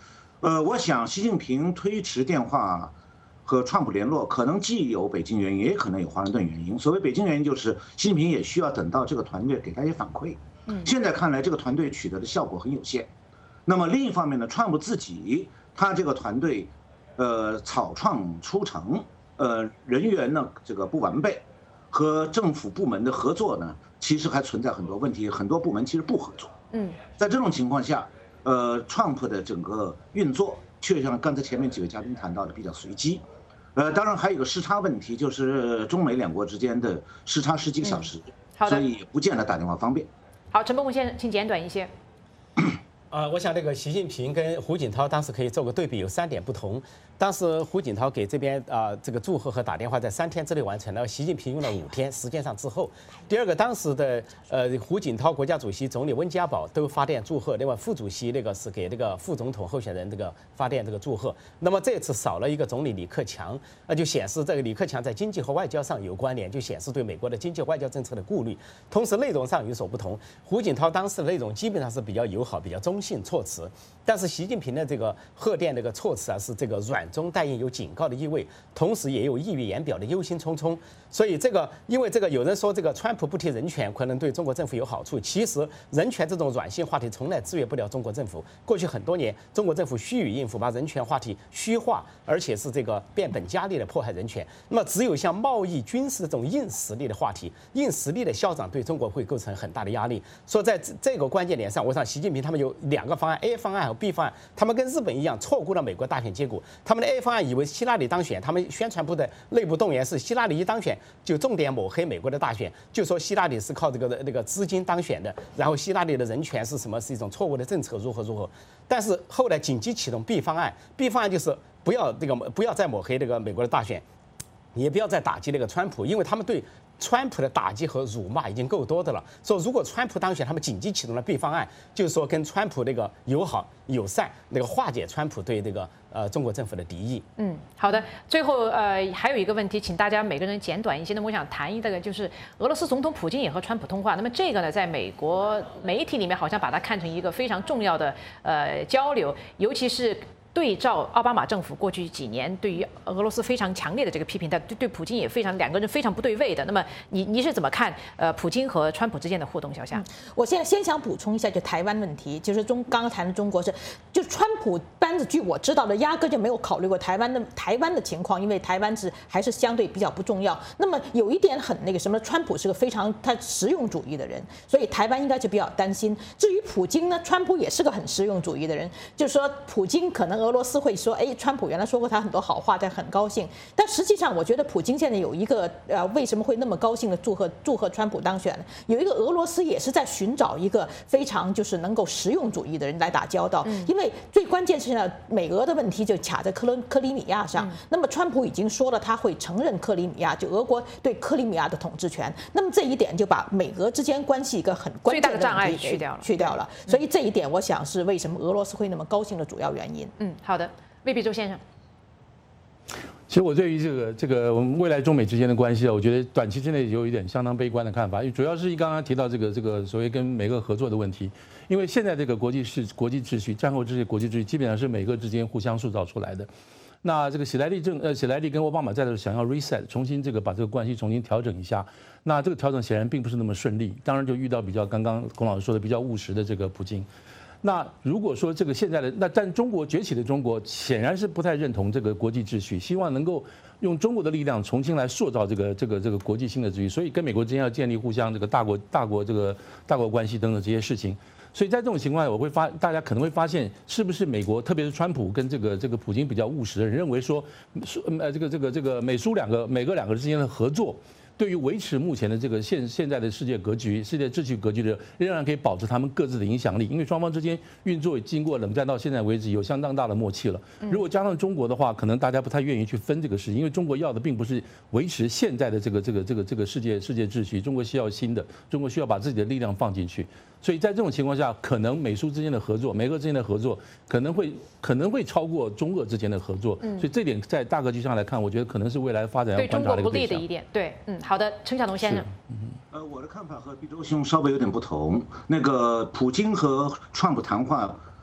我想习近平推迟电话和川普联络，可能既有北京原因，也可能有华盛顿原因。所谓北京原因，就是习近平也需要等到这个团队给他一些反馈。现在看来，这个团队取得的效果很有限。那么另一方面呢，川普自己他这个团队，草创出城，人员呢这个不完备，和政府部门的合作呢，其实还存在很多问题，很多部门其实不合作。在这种情况下，川普的整个运作，却像刚才前面几位嘉宾谈到的比较随机。当然还有一个时差问题，就是中美两国之间的时差10几个小时，所以也不见得打电话方便。 好，陈伯宏先生，请简短一些。 我想这个习近平跟胡锦涛当时可以做个对比，有3点不同。当时胡锦涛给这边这个祝贺和打电话在3天之内完成了，习近平用了5天，时间上滞后。第二个，当时的胡锦涛国家主席、总理温家宝都发电祝贺，另外副主席那个是给那个副总统候选人这个发电这个祝贺。那么这次少了一个总理李克强，那就显示这个李克强在经济和外交上有关联，就显示对美国的经济外交政策的顾虑。同时内容上有所不同，胡锦涛当时的内容基本上是比较友好、比较中性措辞，但是习近平的这个贺电这个措辞是这个软中带硬，有警告的意味，同时也有溢于言表的忧心忡忡。所以因为有人说这个川普不提人权可能对中国政府有好处，其实人权这种软性话题从来制约不了中国政府。过去很多年，中国政府虚与应付，把人权话题虚化，而且是这个变本加厉的迫害人权。那么只有像贸易、军事这种硬实力的话题，硬实力的消长对中国会构成很大的压力。说在这个关键点上，我想习近平他们有2个方案 ，A 方案和 B 方案，他们跟日本一样错估了美国大选结果。他们的 A 方案以为希拉里当选，他们宣传部的内部动员是希拉里一当选就重点抹黑美国的大选，就说希拉里是靠那个资金当选的，然后希拉里的人权是什么，是一种错误的政策，如何。但是后来紧急启动 B 方案 ，B 方案就是不要再抹黑这个美国的大选，也不要再打击那个川普，因为他们对川普的打击和辱骂已经够多的了。说如果川普当选，他们紧急启动了 B 方案，就是说跟川普那个友好友善，那个化解川普对这个中国政府的敌意。 好的。最后还有一个问题，请大家每个人简短一些。那么我想谈一个，就是俄罗斯总统普京也和川普通话。那么这个呢，在美国媒体里面好像把它看成一个非常重要的交流，尤其是对照奥巴马政府过去几年对于俄罗斯非常强烈的这个批评，但对普京也2个人非常不对位的。那么你是怎么看普京和川普之间的互动？小夏， 我现在先想补充一下，就台湾问题，就是刚刚谈的中国就川普班子，据我知道的，压根就没有考虑过台湾的情况，因为台湾还是相对比较不重要。那么有一点很那个什么，川普是个非常他实用主义的人，所以台湾应该就比较担心。至于普京呢，川普也是个很实用主义的人，就是说普京可能俄罗斯会说，川普原来说过他很多好话，但很高兴。但实际上，我觉得普京现在有一个为什么会那么高兴的祝贺川普当选呢？有一个俄罗斯也是在寻找一个非常就是能够实用主义的人来打交道，因为最关键是现在美俄的问题就卡在克里米亚上。那么川普已经说了他会承认克里米亚，就俄国对克里米亚的统治权。那么这一点就把美俄之间关系一个很关键的障碍去掉了。所以这一点我想是为什么俄罗斯会那么高兴的主要原因。 好的。魏必周先生， 其实我对于这个我们未来中美之间的关系啊，我觉得短期之内有一点相当悲观的看法，因为主要是刚刚提到这个所谓跟美俄合作的问题，因为现在这个国际秩序、战后这些国际秩序基本上是美俄之间互相塑造出来的。那这个喜来利跟奥巴马在的时候想要 reset， 重新把这个关系重新调整一下，那这个调整显然并不是那么顺利，当然就遇到比较刚刚孔老师说的比较务实的这个普京。那如果说这个现在的但中国崛起的中国显然是不太认同这个国际秩序，希望能够用中国的力量重新来塑造这个国际新的秩序，所以跟美国之间要建立互相这个大国关系等等这些事情。所以在这种情况下，大家可能会发现，是不是美国，特别是川普跟这个普京比较务实的人认为说，这个美俄两个之间的合作，对于维持目前的这个现在的世界秩序格局的，仍然可以保持他们各自的影响力，因为双方之间运作经过冷战到现在为止有相当大的默契了。如果加上中国的话，可能大家不太愿意去分这个事情，因为中国要的并不是维持现在的这个世界秩序，中国需要新的，中国需要把自己的力量放进去。所以在这种情况下，可能美苏之间的合作、美俄之间的合作，可能会超过中俄之间的合作。所以这点在大格局上来看，我觉得可能是未来发展要观察的一个对象。对中国不利的一点。对，好的，陈晓东先生。 我的看法和毕周兄稍微有点不同。那个普京和川普谈话，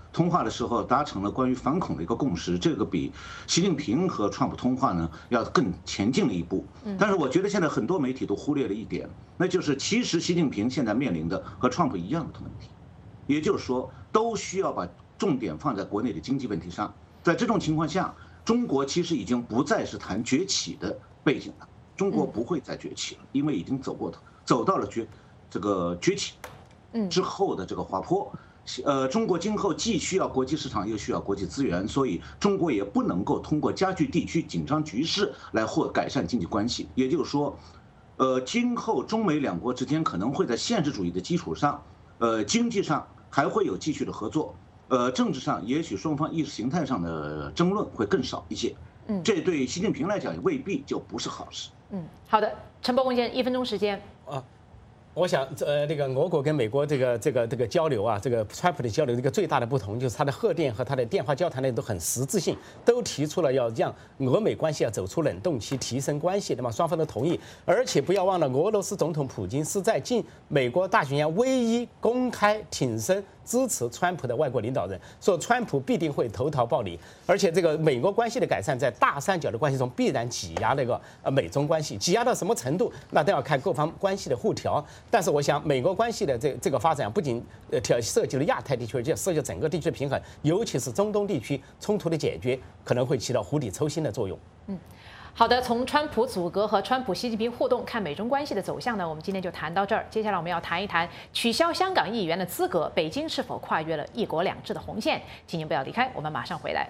通话的时候达成了关于反恐的一个共识，这个比习近平和川普通话呢要更前进了一步。但是我觉得现在很多媒体都忽略了一点，那就是其实习近平现在面临的和川普一样的问题，也就是说都需要把重点放在国内的经济问题上。在这种情况下，中国其实已经不再是谈崛起的背景了，中国不会再崛起了，因为已经走到了崛起之后的这个滑坡。中国今后既需要国际市场，又需要国际资源，所以中国也不能够通过加剧地区紧张局势来改善经济关系。也就是说，今后中美两国之间可能会在现实主义的基础上，经济上还会有继续的合作，政治上也许双方意识形态上的争论会更少一些。这对习近平来讲也未必就不是好事。 好的，陈伯公先生，1分钟时间。 我想，那个俄国跟美国这个交流啊，这个川普的交流，这个最大的不同就是他的贺电和他的电话交谈内都很实质性，都提出了要让俄美关系要走出冷冻期，提升关系，那么双方都同意。而且不要忘了，俄罗斯总统普京是在进美国大选前唯一公开挺身支持川普的外国领导人，说川普必定会投桃报李。而且这个美国关系的改善，在大三角的关系中必然挤压那个美中关系，挤压到什么程度，那都要看各方关系的互调。但是我想，美国关系的这个发展不仅涉及了亚太地区，而且涉及整个地区的平衡，尤其是中东地区冲突的解决，可能会起到釜底抽薪的作用。 好的，从川普阻隔和川普习近平互动看美中关系的走向呢，我们今天就谈到这儿。接下来我们要谈一谈取消香港议员的资格，北京是否跨越了一国两制的红线？请您不要离开，我们马上回来。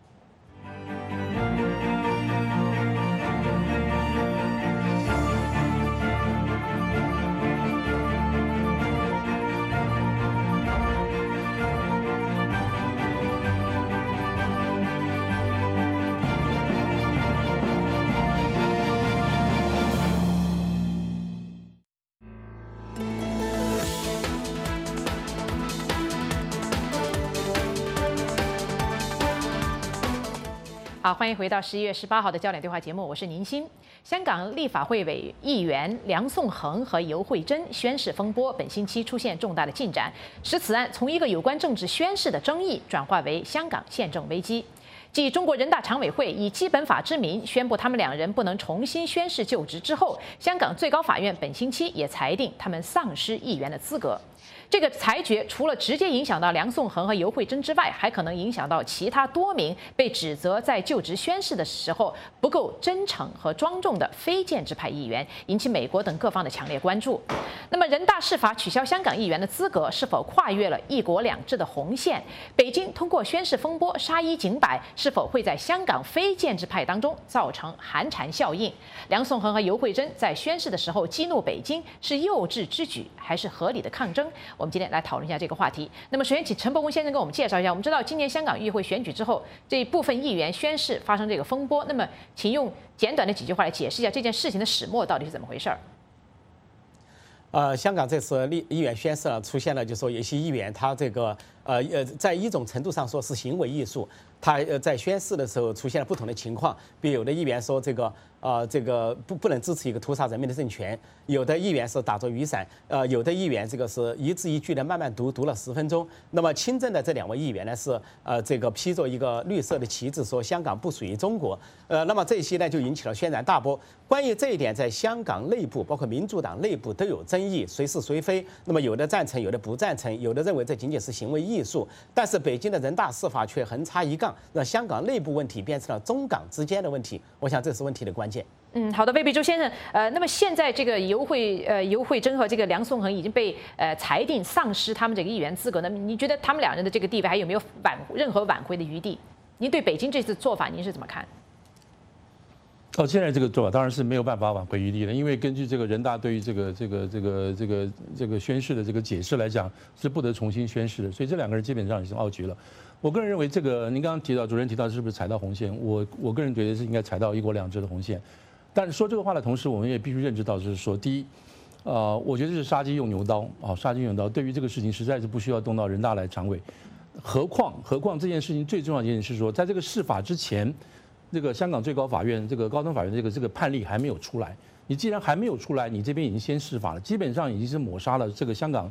好，欢迎回到11月18号的焦点对话节目，我是宁欣。香港立法会议员梁颂恒和游慧珍宣誓风波，本星期出现重大的进展，使此案从一个有关政治宣誓的争议，转化为香港宪政危机。继中国人大常委会以基本法之名宣布他们两人不能重新宣誓就职之后，香港最高法院本星期也裁定他们丧失议员的资格。这个裁决除了直接影响到梁颂恒和游慧珍之外，还可能影响到其他多名被指责在就职宣誓的时候不够真诚和庄重的非建制派议员，引起美国等各方的强烈关注。那么，人大释法取消香港议员的资格，是否跨越了一国两制的红线？北京通过宣誓风波杀一儆百，是否会在香港非建制派当中造成寒蝉效应？梁颂恒和游慧珍在宣誓的时候激怒北京，是幼稚之举还是合理的抗争？我们今天来讨论一下这个话题。那么，首先请陈伯公先生给我们介绍一下。我们知道，今年香港议会选举之后，这部分议员宣誓发生这个风波。那么，请用简短的几句话来解释一下这件事情的始末到底是怎么回事儿。 香港这次议员宣誓出现了，就说有些议员他这个在一种程度上说是行为艺术，他在宣誓的时候出现了不同的情况，比如有的议员说这个不能支持一个屠杀人民的政权，有的议员是打着雨伞，有的议员这个是一字一句的慢慢读了10分钟。那么亲政的这2位议员呢是这个披着一个绿色的旗帜，说香港不属于中国。那么这些呢就引起了轩然大波。关于这一点，在香港内部，包括民主党内部都有争议，谁是谁非。那么有的赞成，有的不赞成，有的认为这仅仅是行为艺术。但是北京的人大释法却横插一杠，让香港内部问题变成了中港之间的问题。我想这是问题的关键。 好的，魏必洲先生，那么现在这个游慧珍和这个梁颂恒已经被裁定丧失他们这个议员资格，那么你觉得他们两人的这个地位还有没有任何挽回的余地？您对北京这次做法您是怎么看？ 现在这个做法当然是没有办法挽回余地的，因为根据这个人大对于这个宣誓的这个解释来讲，是不得重新宣誓的，所以这2个人基本上已经傲局了。我个人认为，这个您刚刚提到，主任提到是不是踩到红线？我个人觉得是应该踩到一国两制的红线。但是说这个话的同时，我们也必须认知到，就是说，第一，我觉得是杀鸡用牛刀啊，杀鸡用牛刀。对于这个事情，实在是不需要动到人大来常委。何况这件事情最重要的一点是说，在这个释法之前，这个香港最高法院、这个高等法院这个判例还没有出来。你既然还没有出来，你这边已经先释法了，基本上已经是抹杀了这个香港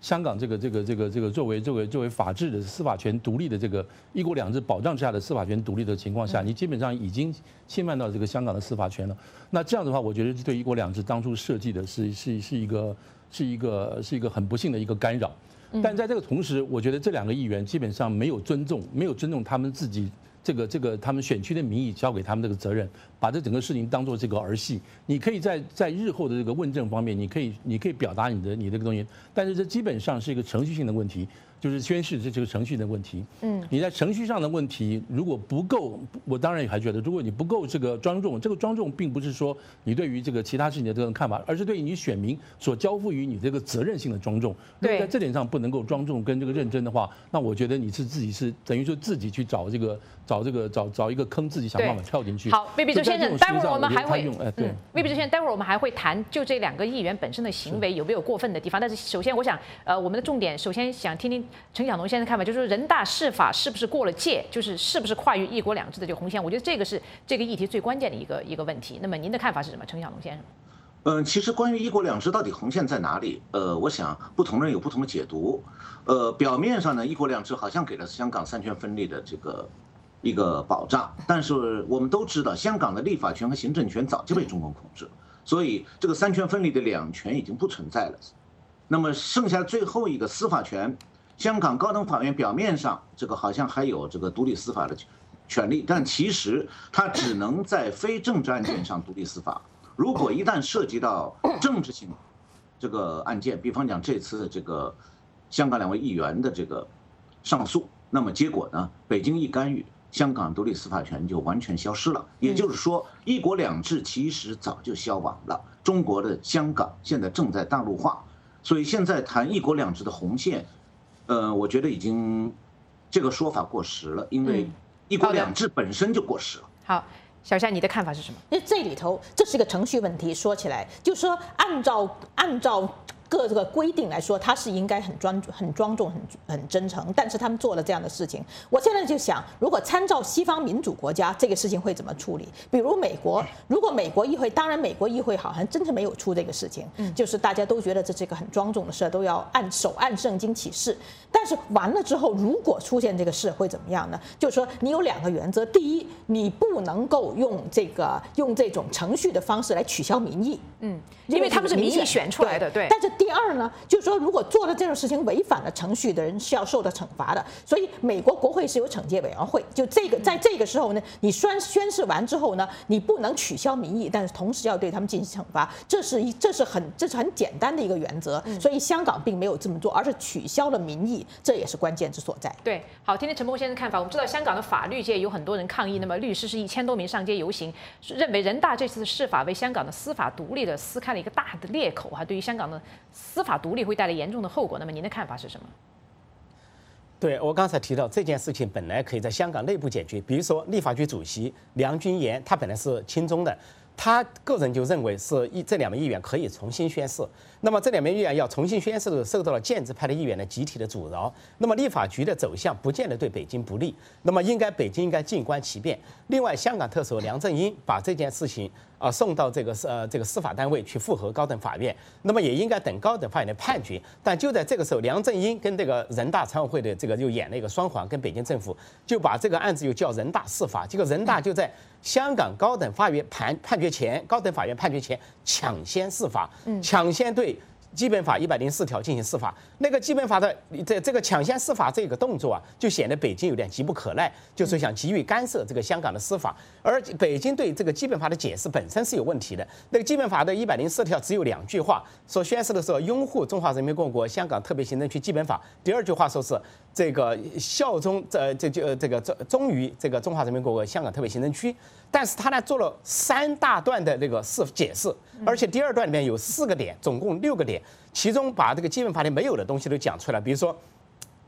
香港这个作为法治的司法权独立的这个一国两制保障之下的司法权独立的情况下，你基本上已经侵犯到这个香港的司法权了。那这样的话，我觉得对一国两制当初设计的是一个很不幸的一个干扰。但在这个同时，我觉得这2个议员基本上没有尊重他们自己这个他们选区的民意交给他们这个责任，把这整个事情当做这个儿戏。你可以在日后的这个问政方面，你可以表达你这个东西，但是这基本上是一个程序性的问题。就是宣誓这个程序的问题，你在程序上的问题如果不够，我当然还觉得，如果你不够这个庄重，这个庄重并不是说你对于这个其他事情的这种看法，而是对于你选民所交付于你这个责任性的庄重。如果在这点上不能够庄重跟这个认真的话，那我觉得你是自己是等于说自己去找一个坑，自己想办法跳进去。 好，魏必哲先生，待会儿我们还会魏必哲先生，待会儿我们还会谈就这2个议员本身的行为有没有过分的地方。但是首先，我想我们的重点首先想听听陈小农先生看法，就是说人大释法是不是过了界，就是是不是跨越一国两制的这个红线？我觉得这个是这个议题最关键的一个问题。那么您的看法是什么，陈小农先生？ 其实关于一国两制到底红线在哪里，我想不同人有不同的解读。表面上呢，一国两制好像给了香港3权分立的这个一个保障，但是我们都知道，香港的立法权和行政权早就被中共控制了，所以这个3权分立的2权已经不存在了。那么剩下最后一个司法权。香港高等法院表面上这个好像还有这个独立司法的权利，但其实它只能在非政治案件上独立司法。如果一旦涉及到政治性这个案件，比方讲这次这个香港2位议员的这个上诉，那么结果呢，北京一干预，香港独立司法权就完全消失了。也就是说，一国两制其实早就消亡了。中国的香港现在正在大陆化，所以现在谈一国两制的红线。我觉得已经这个说法过时了，因为一国两制本身就过时了。 好，小夏，你的看法是什么？ 因为这里头这是一个程序问题，说起来就是说按照各这个规定来说，他是应该很庄重、很真诚，但是他们做了这样的事情。我现在就想，如果参照西方民主国家，这个事情会怎么处理？比如美国，如果美国议会，当然美国议会好像真是没有出这个事情，就是大家都觉得这是一个很庄重的事，都要按圣经起誓。但是完了之后，如果出现这个事会怎么样呢？就是说你有2个原则，第一，你不能够用这种程序的方式来取消民意， 因为他们是民意选出来的，对。 但是第二呢，就是说如果做了这种事情违反了程序的人是要受到惩罚的。所以美国国会是有惩戒委员会，就这个在这个时候呢，你宣誓完之后呢，你不能取消民意，但是同时要对他们进行惩罚，这是很简单的一个原则。所以香港并没有这么做，而是取消了民意，这也是关键之所在。 对，好，听听陈伯先生看法。我们知道香港的法律界有很多人抗议，那么律师是1000多名上街游行，认为人大这次释法为香港的司法独立的撕开了一个大的裂口对于香港的司法独立会带来严重的后果。那么您的看法是什么？ 对，我刚才提到这件事情本来可以在香港内部解决，比如说立法局主席梁君彥，他本来是亲中的，他个人就认为是这2名议员可以重新宣誓。那么这2名议员要重新宣誓，受到了建制派的议员的集体的阻挠。那么立法局的走向不见得对北京不利。那么北京应该静观其变。另外，香港特首梁振英把这件事情送到这个司法单位去复核高等法院。那么也应该等高等法院的判决。但就在这个时候，梁振英跟这个人大常委会的又演了一个双簧，跟北京政府就把这个案子又叫人大释法。结果人大就在香港高等法院判决前抢先释法，抢先对基本法104条进行释法。那个基本法的这个抢先释法这个动作就显得北京有点急不可耐，就是想急于干涉这个香港的司法。而北京对这个基本法的解释本身是有问题的。那个基本法的104条只有2句话，说宣誓的时候拥护中华人民共和国香港特别行政区基本法。第2句话说是这个效忠忠于这个中华人民共和国香港特别行政区。但是他呢做了3大段的这个解释，而且第2段里面有4个点，总共6个点，其中把这个基本法里没有的东西都讲出来。比如说，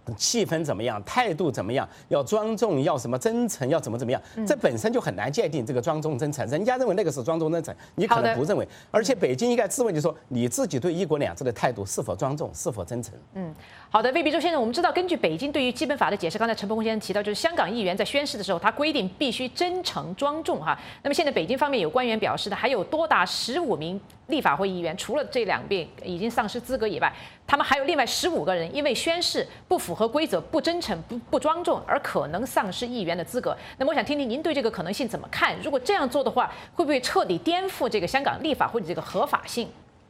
气氛怎么样，态度怎么样，要庄重，要什么真诚，要怎么样，这本身就很难界定这个庄重真诚。人家认为那个是庄重真诚，你可能不认为。而且北京应该自问，就是说你自己对一国两制的态度是否庄重，是否真诚。 好的，魏必洲先生，我们知道根据北京对于基本法的解释，刚才陈伯公先生提到，就是香港议员在宣誓的时候，他规定必须真诚庄重哈。那么现在北京方面有官员表示的，还有多达15名立法会议员，除了这2位已经丧失资格以外，他们还有另外15个人因为宣誓不符合规则、不真诚、不庄重，而可能丧失议员的资格。那么我想听听您对这个可能性怎么看？如果这样做的话，会不会彻底颠覆这个香港立法会的这个合法性？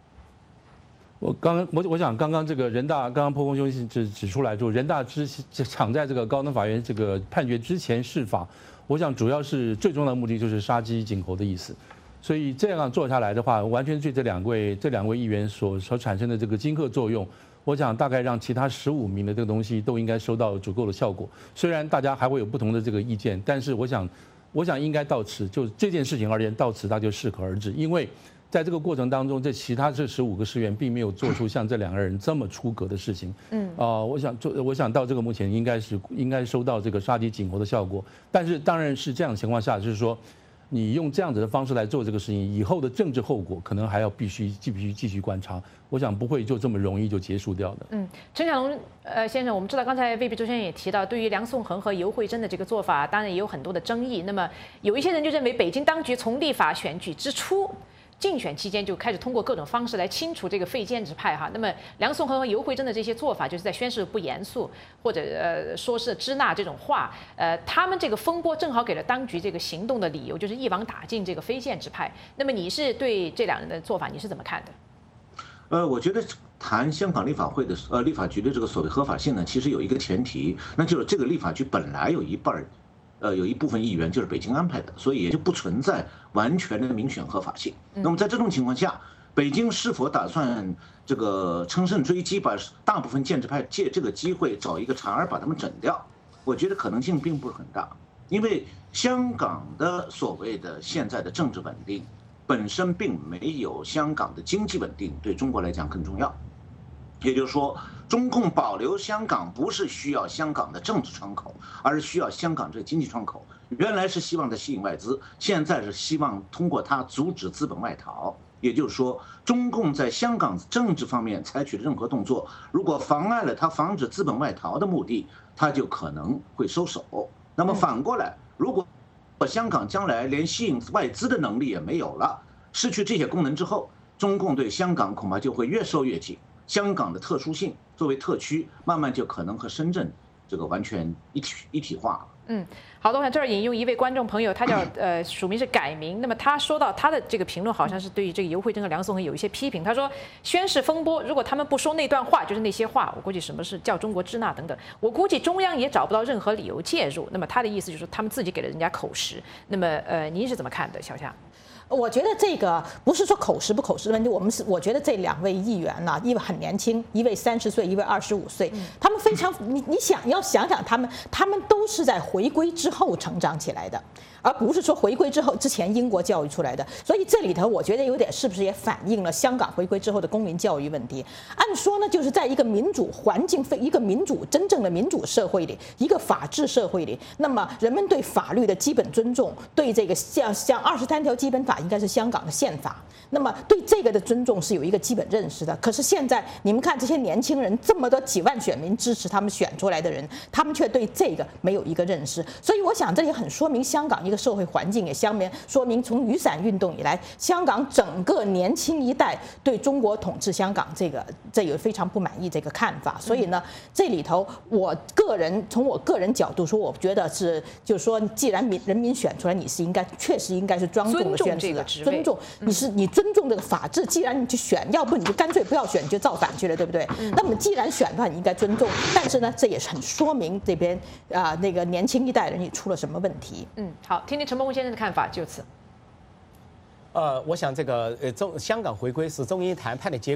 我想刚刚这个人大刚刚破空兄指出来，就人大抢在这个高等法院这个判决之前释法，我想主要是最重要的目的就是杀鸡儆猴的意思。所以这样做下来的话，完全对这两位议员所产生的这个金吓作用，我想大概让其他15名的这个东西都应该收到足够的效果。虽然大家还会有不同的这个意见，但是我想应该到此就这件事情而言，到此它就适可而止，因为在这个过程当中，其他这15个市员并没有做出像这2个人这么出格的事情。我想到这个目前应该收到这个杀鸡儆猴的效果。但是当然是这样的情况下，就是说你用这样子的方式来做这个事情，以后的政治后果可能还要必须继续观察。我想不会就这么容易就结束掉的。 陈小龙先生，我们知道刚才魏必洲先生也提到，对于梁颂恒和游惠珍的这个做法，当然也有很多的争议。那么有一些人就认为，北京当局从立法选举之初，竞选期间就开始通过各种方式来清除这个废建制派哈。那么梁颂恒和游惠珍的这些做法，就是在宣誓不严肃或者说是支那这种话，他们这个风波正好给了当局这个行动的理由，就是一网打尽这个非建制派。那么你是对这2人的做法你是怎么看的？ 我觉得谈香港立法会的立法局的这个所谓合法性呢，其实有一个前提，那就是这个立法局本来有一部分议员就是北京安排的，所以也就不存在完全的民选合法性。那么在这种情况下，北京是否打算这个乘胜追击，把大部分建制派借这个机会找一个茬儿把他们整掉？我觉得可能性并不是很大，因为香港的所谓的现在的政治稳定，本身并没有香港的经济稳定对中国来讲更重要。也就是说，中共保留香港不是需要香港的政治窗口，而是需要香港这个经济窗口。原来是希望它吸引外资，现在是希望通过它阻止资本外逃。也就是说，中共在香港政治方面采取的任何动作，如果妨碍了它防止资本外逃的目的，它就可能会收手。那么反过来，如果香港将来连吸引外资的能力也没有了，失去这些功能之后，中共对香港恐怕就会越收越紧。香港的特殊性作为特区，慢慢就可能和深圳这个完全一体化了。 好的，我想这儿引用一位观众朋友，他叫署名是改名。那么他说到他的这个评论，好像是对于这个游惠珍和梁颂恒有一些批评。他说，宣誓风波，如果他们不说那段话，就是那些话，我估计什么是叫中国支那等等，我估计中央也找不到任何理由介入。那么他的意思就是他们自己给了人家口实。那么您是怎么看的，小夏？ 我觉得这个不是说口实不口实的问题，我觉得这2位议员呢，一位很年轻，一位30岁，一位25岁，他们非常，你想想他们都是在回归之后成长起来的，而不是说回归之前英国教育出来的。所以这里头我觉得有点是不是也反映了香港回归之后的公民教育问题？按说呢，就是在一个民主环境、一个真正的民主社会里，一个法治社会里，那么人们对法律的基本尊重，对这个像23条基本法应该是香港的宪法，那么对这个的尊重是有一个基本认识的。可是现在你们看这些年轻人，这么多几万选民支持他们选出来的人，他们却对这个没有一个认识。所以我想这也很说明香港一个社会环境，也说明从雨伞运动以来，香港整个年轻一代对中国统治香港这有非常不满意这个看法。所以呢，这里头从我个人角度说，我觉得是就是说，既然人民选出来，你是确实应该是庄重的宣誓。尊重你尊重这个法治，既然你去选，要不你就干脆不要选，你就造反去了，对不对？那么既然选的话，你应该尊重。但是呢，这也是很说明这边那个年轻一代人也出了什么问题。 好，听听陈伯公先生的看法，就此。 我想这个香港回归是中英谈判的结果，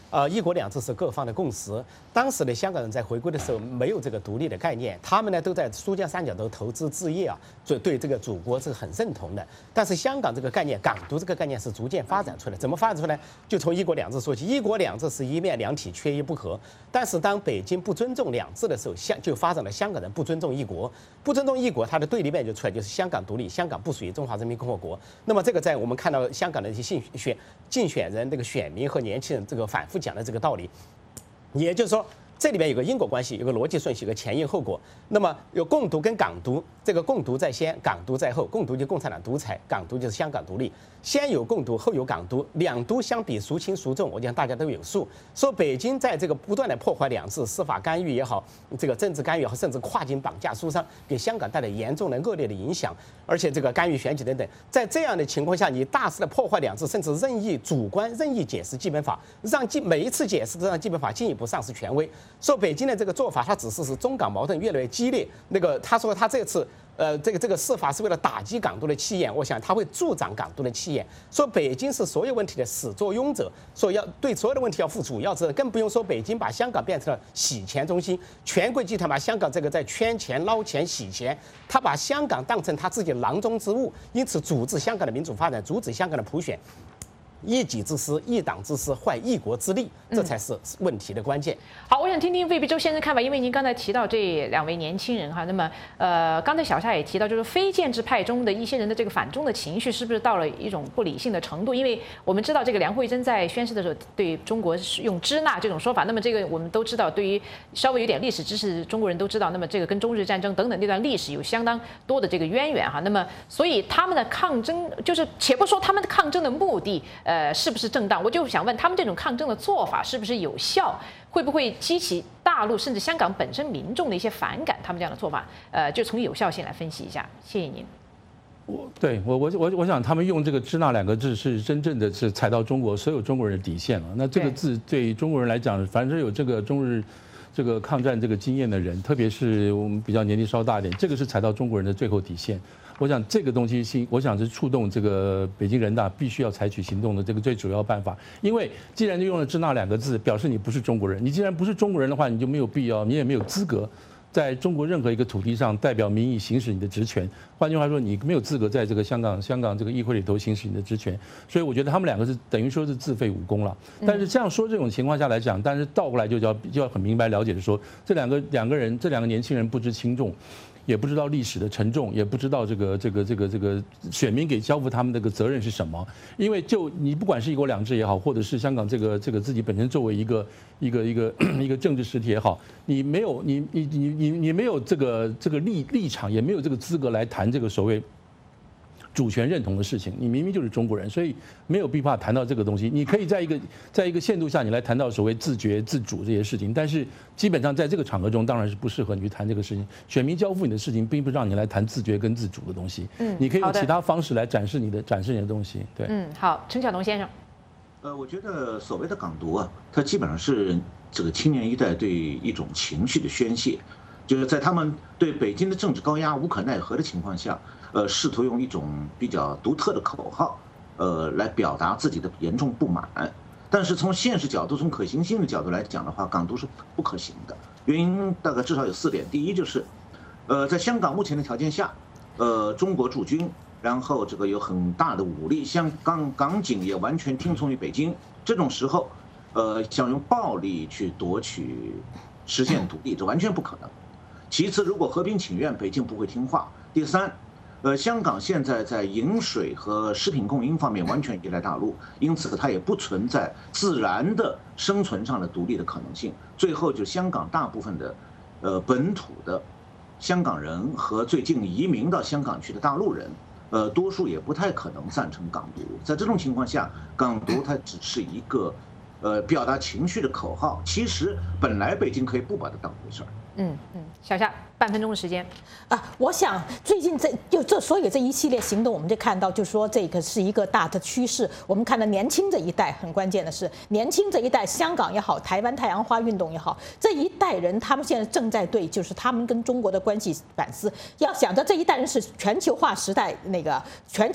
一国两制是各方的共识。当时的香港人在回归的时候没有这个独立的概念，他们呢都在珠江三角洲投资置业啊，所以对这个祖国是很认同的。但是香港这个概念，港独这个概念是逐渐发展出来。怎么发展出来？就从一国两制说起。一国两制是一面两体，缺一不可。但是当北京不尊重两制的时候，就发展了香港人不尊重一国，不尊重一国，它的对立面就出来，就是香港独立，香港不属于中华人民共和国。那么这个在我们看到香港的一些竞选人、这个选民和年轻人这个反复讲的这个道理，也就是说，这里面有个因果关系，有个逻辑顺序，有个前因后果。那么有共独跟港独，这个共独在先，港独在后。共独就是共产党独裁，港独就是香港独立。先有共独，后有港独，两独相比孰轻孰重，我想大家都有数。说北京在这个不断的破坏两制，司法干预也好，这个政治干预也好，甚至跨境绑架疏散，给香港带来严重的恶劣的影响，而且这个干预选举等等。在这样的情况下，你大肆的破坏两制，甚至任意主观任意解释基本法，让每一次解释都让基本法进一步丧失权威。说北京的这个做法，它只是使中港矛盾越来越激烈。他说他这次这个司法是为了打击港独的气焰，我想他会助长港独的气焰。说北京是所有问题的始作俑者，说要对所有的问题要负主要责任，更不用说北京把香港变成了洗钱中心，权贵集团把香港这个在圈钱、捞钱、洗钱，他把香港当成他自己的囊中之物，因此阻止香港的民主发展，阻止香港的普选。一己之私，一党之私，坏一国之利，这才是问题的关键。 好，我想听听魏必洲先生看法，因为您刚才提到这两位年轻人哈，那么刚才小夏也提到，就是非建制派中的一些人的这个反中的情绪是不是到了一种不理性的程度？因为我们知道这个梁慧珍在宣誓的时候对中国用支那这种说法，那么这个我们都知道，对于稍微有点历史知识中国人都知道，那么这个跟中日战争等等那段历史有相当多的这个渊源哈。那么所以他们的抗争，就是且不说他们的抗争的目的。是不是正当？我就想问他们这种抗争的做法是不是有效？会不会激起大陆甚至香港本身民众的一些反感？他们这样的做法，就从有效性来分析一下。谢谢您。 我想他们用这个支那两个字是真正的是踩到中国所有中国人的底线了。那这个字对中国人来讲，凡是有这个中日这个抗战这个经验的人，特别是我们比较年纪稍大一点，这个是踩到中国人的最后底线。我想这个东西我想是触动这个北京人大必须要采取行动的这个最主要办法。因为既然就用了支那两个字，表示你不是中国人。你既然不是中国人的话，你就没有必要，你也没有资格在中国任何一个土地上代表民意行使你的职权。换句话说，你没有资格在这个香港这个议会里头行使你的职权。所以我觉得他们两个是等于说是自废武功了。但是这样说这种情况下来讲，但是倒过来就要很明白了解的说，这两个年轻人不知轻重。也不知道历史的沉重，也不知道这个选民给交付他们这个责任是什么。因为就你不管是一国两制也好，或者是香港这个自己本身作为一个政治实体也好，你没有你没有这个立场，也没有这个资格来谈这个所谓主权认同的事情。你明明就是中国人，所以没有必要谈到这个东西。你可以在一个限度下，你来谈到所谓自觉自主这些事情，但是基本上在这个场合中，当然是不适合你去谈这个事情。选民交付你的事情，并不让你来谈自觉跟自主的东西。你可以用其他方式来展示你的东西。对， 好，陈晓东先生。 我觉得所谓的港独啊，它基本上是这个青年一代对一种情绪的宣泄，就是在他们对北京的政治高压无可奈何的情况下。试图用一种比较独特的口号，来表达自己的严重不满。但是从现实角度、从可行性的角度来讲的话，港独是不可行的。原因大概至少有4点。第一就是，在香港目前的条件下，中国驻军，然后这个有很大的武力，港警也完全听从于北京。这种时候，想用暴力去实现独立，这完全不可能。其次，如果和平请愿，北京不会听话。第三。香港现在在饮水和食品供应方面完全依赖大陆，因此它也不存在自然的生存上的独立的可能性。最后，就香港大部分的本土的香港人和最近移民到香港去的大陆人，多数也不太可能赞成港独。在这种情况下，港独它只是一个表达情绪的口号，其实本来北京可以不把它当回事儿。 小夏半分钟的时间啊，我想最近所有这一系列行动，我们就看到，就是说这个是一个大的趋势。我们看到年轻这一代，很关键的是，年轻这一代，香港也好，台湾太阳花运动也好，这一代人他们现在正在对就是他们跟中国的关系反思。要想着这一代人是全球化时代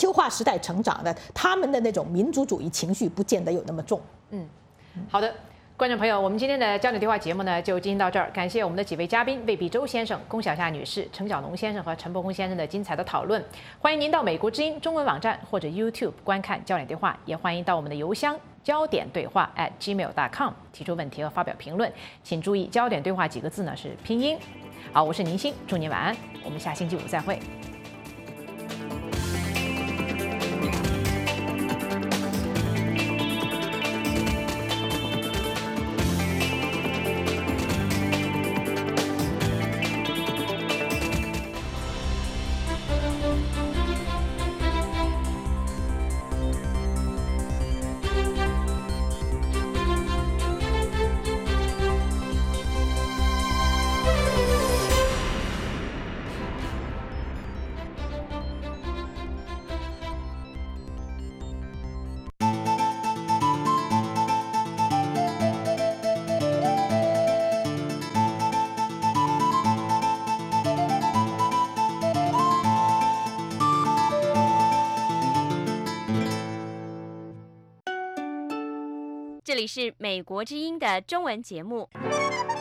成长的，他们的那种民族主义情绪不见得有那么重。 好的。 观众朋友，我们今天的焦点对话节目呢就进行到这儿，感谢我们的几位嘉宾魏必洲先生、龚小夏女士、陈小农先生和陈伯宏先生的精彩的讨论。欢迎您到美国之音中文网站或者 YouTube 观看焦点对话，也欢迎到我们的邮箱焦点对话@gmail.com 提出问题和发表评论。请注意，焦点对话几个字呢是拼音。好，我是宁鑫，祝您晚安，我们下星期五再会。 这里是美国之音的中文节目。